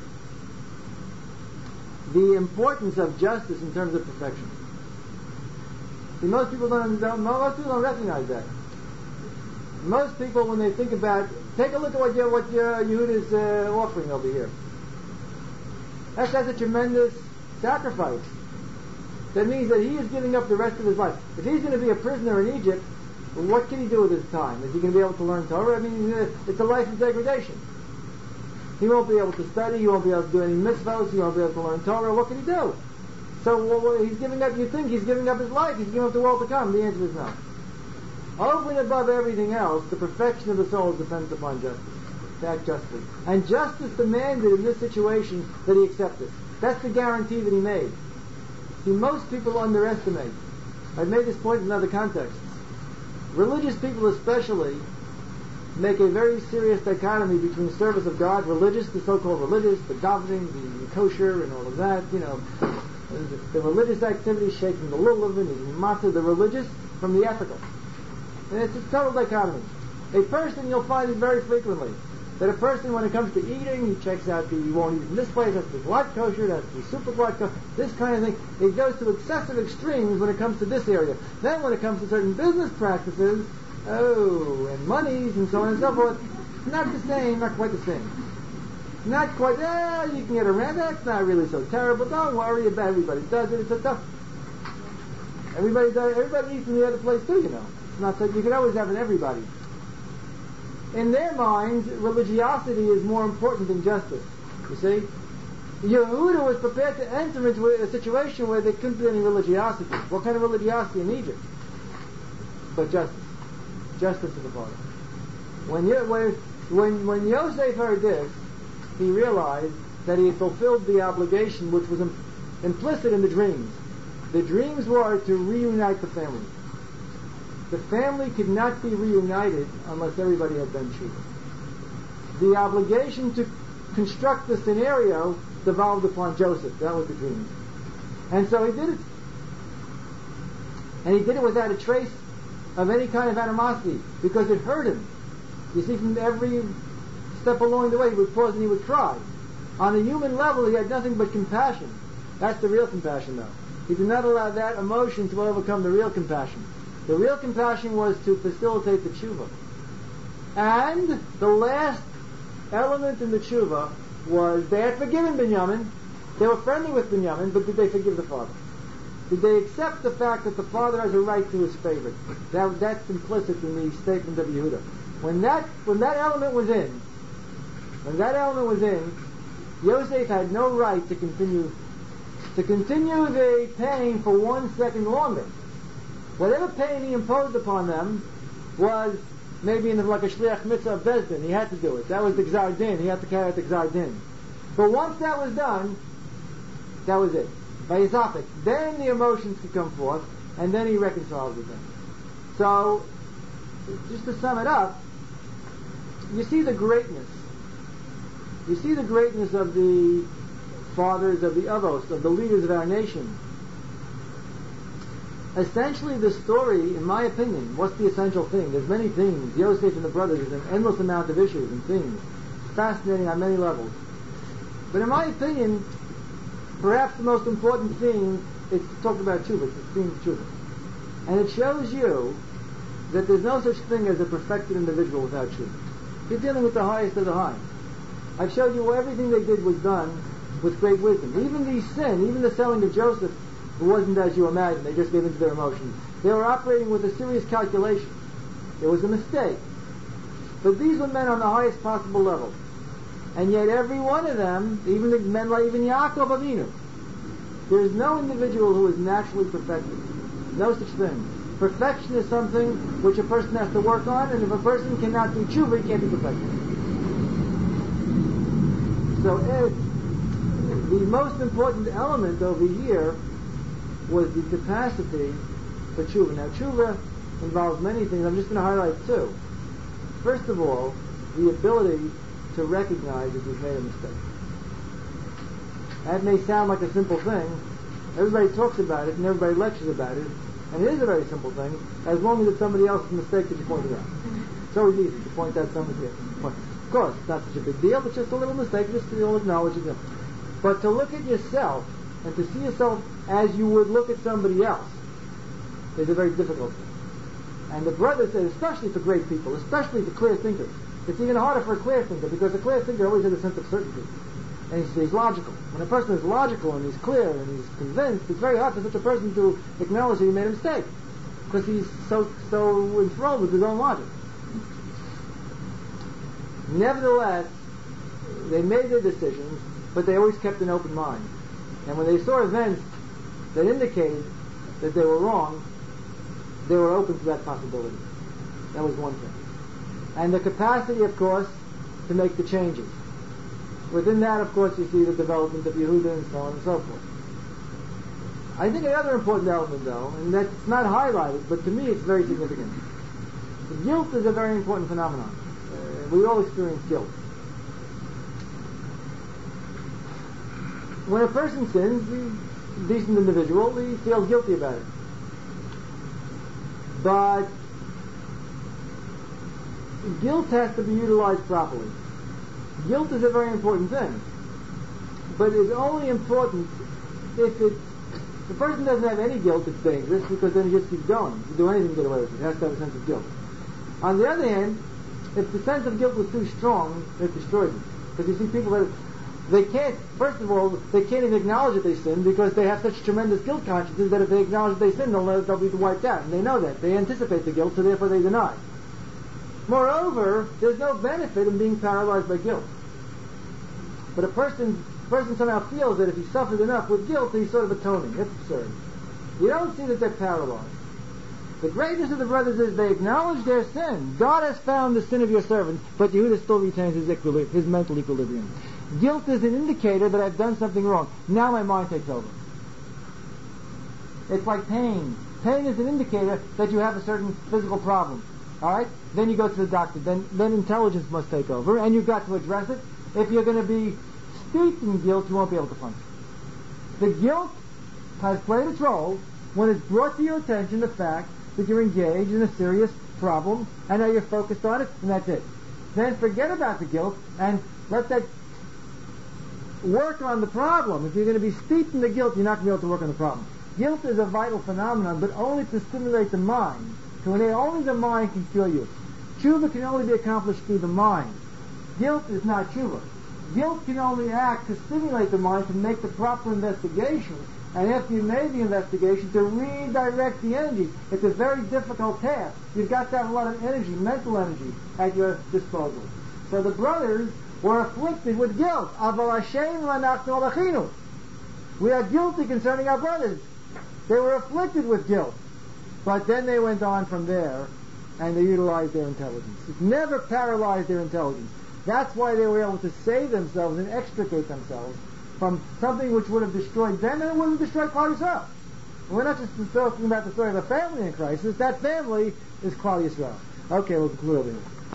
the importance of justice in terms of perfection. See, most people don't recognize that. Most people, when they think about, take a look at what Yehuda is offering over here. That's a tremendous sacrifice. That means that he is giving up the rest of his life. If he's going to be a prisoner in Egypt, what can he do with his time? Is he going to be able to learn Torah? I mean, it's a life of degradation. He won't be able to study, he won't be able to do any mitzvahs, he won't be able to learn Torah. What can he do? So he's giving up, you think he's giving up his life, he's giving up the world to come. The answer is no. Over and above everything else, the perfection of the soul depends upon justice. To act justly. And justice demanded in this situation that he accept it. That's the guarantee that he made. See, most people underestimate. I've made this point in other contexts. Religious people especially make a very serious dichotomy between service of God, religious, the so-called religious, the davening, the kosher, and all of that, the religious activity, shaking the lulav, and eating matzah, the religious, from the ethical. And it's a total dichotomy. A person, you'll find it very frequently, that a person, when it comes to eating, he checks out he won't eat in this place, that's the glatt kosher, that's the super glatt kosher, this kind of thing. It goes to excessive extremes when it comes to this area. Then when it comes to certain business practices, and monies and so on and so forth, not the same, not quite the same. Not quite, you can get around that, it's not really so terrible, don't worry about it, everybody does it, it's so tough. Everybody eats in the other place too, It's not so, you can always have an everybody. In their minds, religiosity is more important than justice. You see? Yehuda was prepared to enter into a situation where there couldn't be any religiosity. What kind of religiosity in Egypt? But justice. Justice to the father. When Yosef heard this, he realized that he had fulfilled the obligation which was implicit in the dreams. The dreams were to reunite the family. The family could not be reunited unless everybody had done tshuva. The obligation to construct the scenario devolved upon Joseph. That was the dream. And so he did it. And he did it without a trace of any kind of animosity, because it hurt him. You see, from every step along the way, he would pause and he would cry. On a human level, he had nothing but compassion. That's the real compassion, though. He did not allow that emotion to overcome the real compassion. The real compassion was to facilitate the tshuva. And the last element in the tshuva was they had forgiven Binyamin. They were friendly with Binyamin, but did they forgive the father? Did they accept the fact that the father has a right to his favorite? That's implicit in the statement of Yehuda. When that element was in, Yosef had no right to continue the pain for 1 second longer. Whatever pain he imposed upon them was maybe like a shliach mitzvah of Bezdin. He had to do it. That was the Gzar Din. He had to carry out the Gzar Din. But once that was done, that was it. By Yizafik, then the emotions could come forth, and then he reconciles with them. So, just to sum it up, you see the greatness. You see the greatness of the fathers of the Avos, of the leaders of our nation. Essentially, the story, in my opinion, what's the essential thing? There's many things. Yosef and the brothers, there's an endless amount of issues and things. Fascinating on many levels. But in my opinion, perhaps the most important thing is to talk about tshuva. It's the theme of tshuva. And it shows you that there's no such thing as a perfected individual without tshuva. You're dealing with the highest of the high. I've showed you everything they did was done with great wisdom. Even the sin, even the selling of Joseph, it wasn't as you imagine. They just gave into their emotions. They were operating with a serious calculation. It was a mistake. But these were men on the highest possible level. And yet every one of them, even the men like even Yaakov Avinu, there is no individual who is naturally perfected. No such thing. Perfection is something which a person has to work on, and if a person cannot do tshuva, he can't be perfected. So the most important element over here was the capacity for tshuva. Now tshuva involves many things. I'm just going to highlight two. First of all, the ability to recognize that you've made a mistake. That may sound like a simple thing. Everybody talks about it and everybody lectures about it, and it is a very simple thing, as long as it's somebody else's mistake that you pointed out. It's always easy to point out somebody else's point. Of course, it's not such a big deal, it's just a little mistake, just you'll acknowledge it. But to look at yourself and to see yourself as you would look at somebody else is a very difficult thing. And the brother said, especially for great people, especially for clear thinkers, it's even harder for a clear thinker, because a clear thinker always has a sense of certainty. And he's logical. When a person is logical and he's clear and he's convinced, it's very hard for such a person to acknowledge that he made a mistake, because he's so enthralled with his own logic. Nevertheless, they made their decisions, but they always kept an open mind. And when they saw events that indicated that they were wrong, they were open to that possibility. That was one thing. And the capacity, of course, to make the changes. Within that, of course, you see the development of Yehuda and so on and so forth. I think another important element, though, and that's not highlighted, but to me it's very significant. Guilt is a very important phenomenon. We all experience guilt. When a person sins, a decent individual, he feels guilty about it. But guilt has to be utilized properly. Guilt is a very important thing, but it's only important if the person doesn't have any guilt, it's dangerous, because then he just keeps going. You do anything to get away with it. He has to have a sense of guilt. On the other hand, if the sense of guilt was too strong, it destroys it. Because you see people that they can't, first of all, they can't even acknowledge that they sinned, because they have such tremendous guilt consciousness that if they acknowledge that they sinned, they'll be wiped out. And they know that. They anticipate the guilt, so therefore they deny. Moreover, there's no benefit in being paralyzed by guilt. But a person somehow feels that if he suffered enough with guilt, he's sort of atoning. It's absurd. You don't see that they're paralyzed. The greatness of the brothers is they acknowledge their sin. God has found the sin of your servant, but Yehuda still retains his mental equilibrium. Guilt is an indicator that I've done something wrong. Now my mind takes over. It's like pain. Pain is an indicator that you have a certain physical problem. Alright? Then you go to the doctor. Then intelligence must take over, and you've got to address it. If you're going to be steeped in guilt, you won't be able to function. The guilt has played its role when it's brought to your attention the fact that you're engaged in a serious problem, and now you're focused on it, and that's it. Then forget about the guilt, and let that work on the problem. If you're going to be steeped in the guilt, you're not going to be able to work on the problem. Guilt is a vital phenomenon, but only to stimulate the mind. So only the mind can cure you. Tshuva can only be accomplished through the mind. Guilt is not tshuva. Guilt can only act to stimulate the mind to make the proper investigation, and after you made the investigation, to redirect the energy. It's a very difficult task. You've got to have a lot of energy, mental energy, at your disposal. So the brothers were afflicted with guilt. Aval Hashem lanachnu alachinu. We are guilty concerning our brothers. They were afflicted with guilt. But then they went on from there, and they utilized their intelligence. It never paralyzed their intelligence. That's why they were able to save themselves and extricate themselves from something which would have destroyed them, and it would have destroyed Klal Yisrael. We're not just talking about the story of a family in crisis. That family is Klal Yisrael. Okay, we'll conclude over here.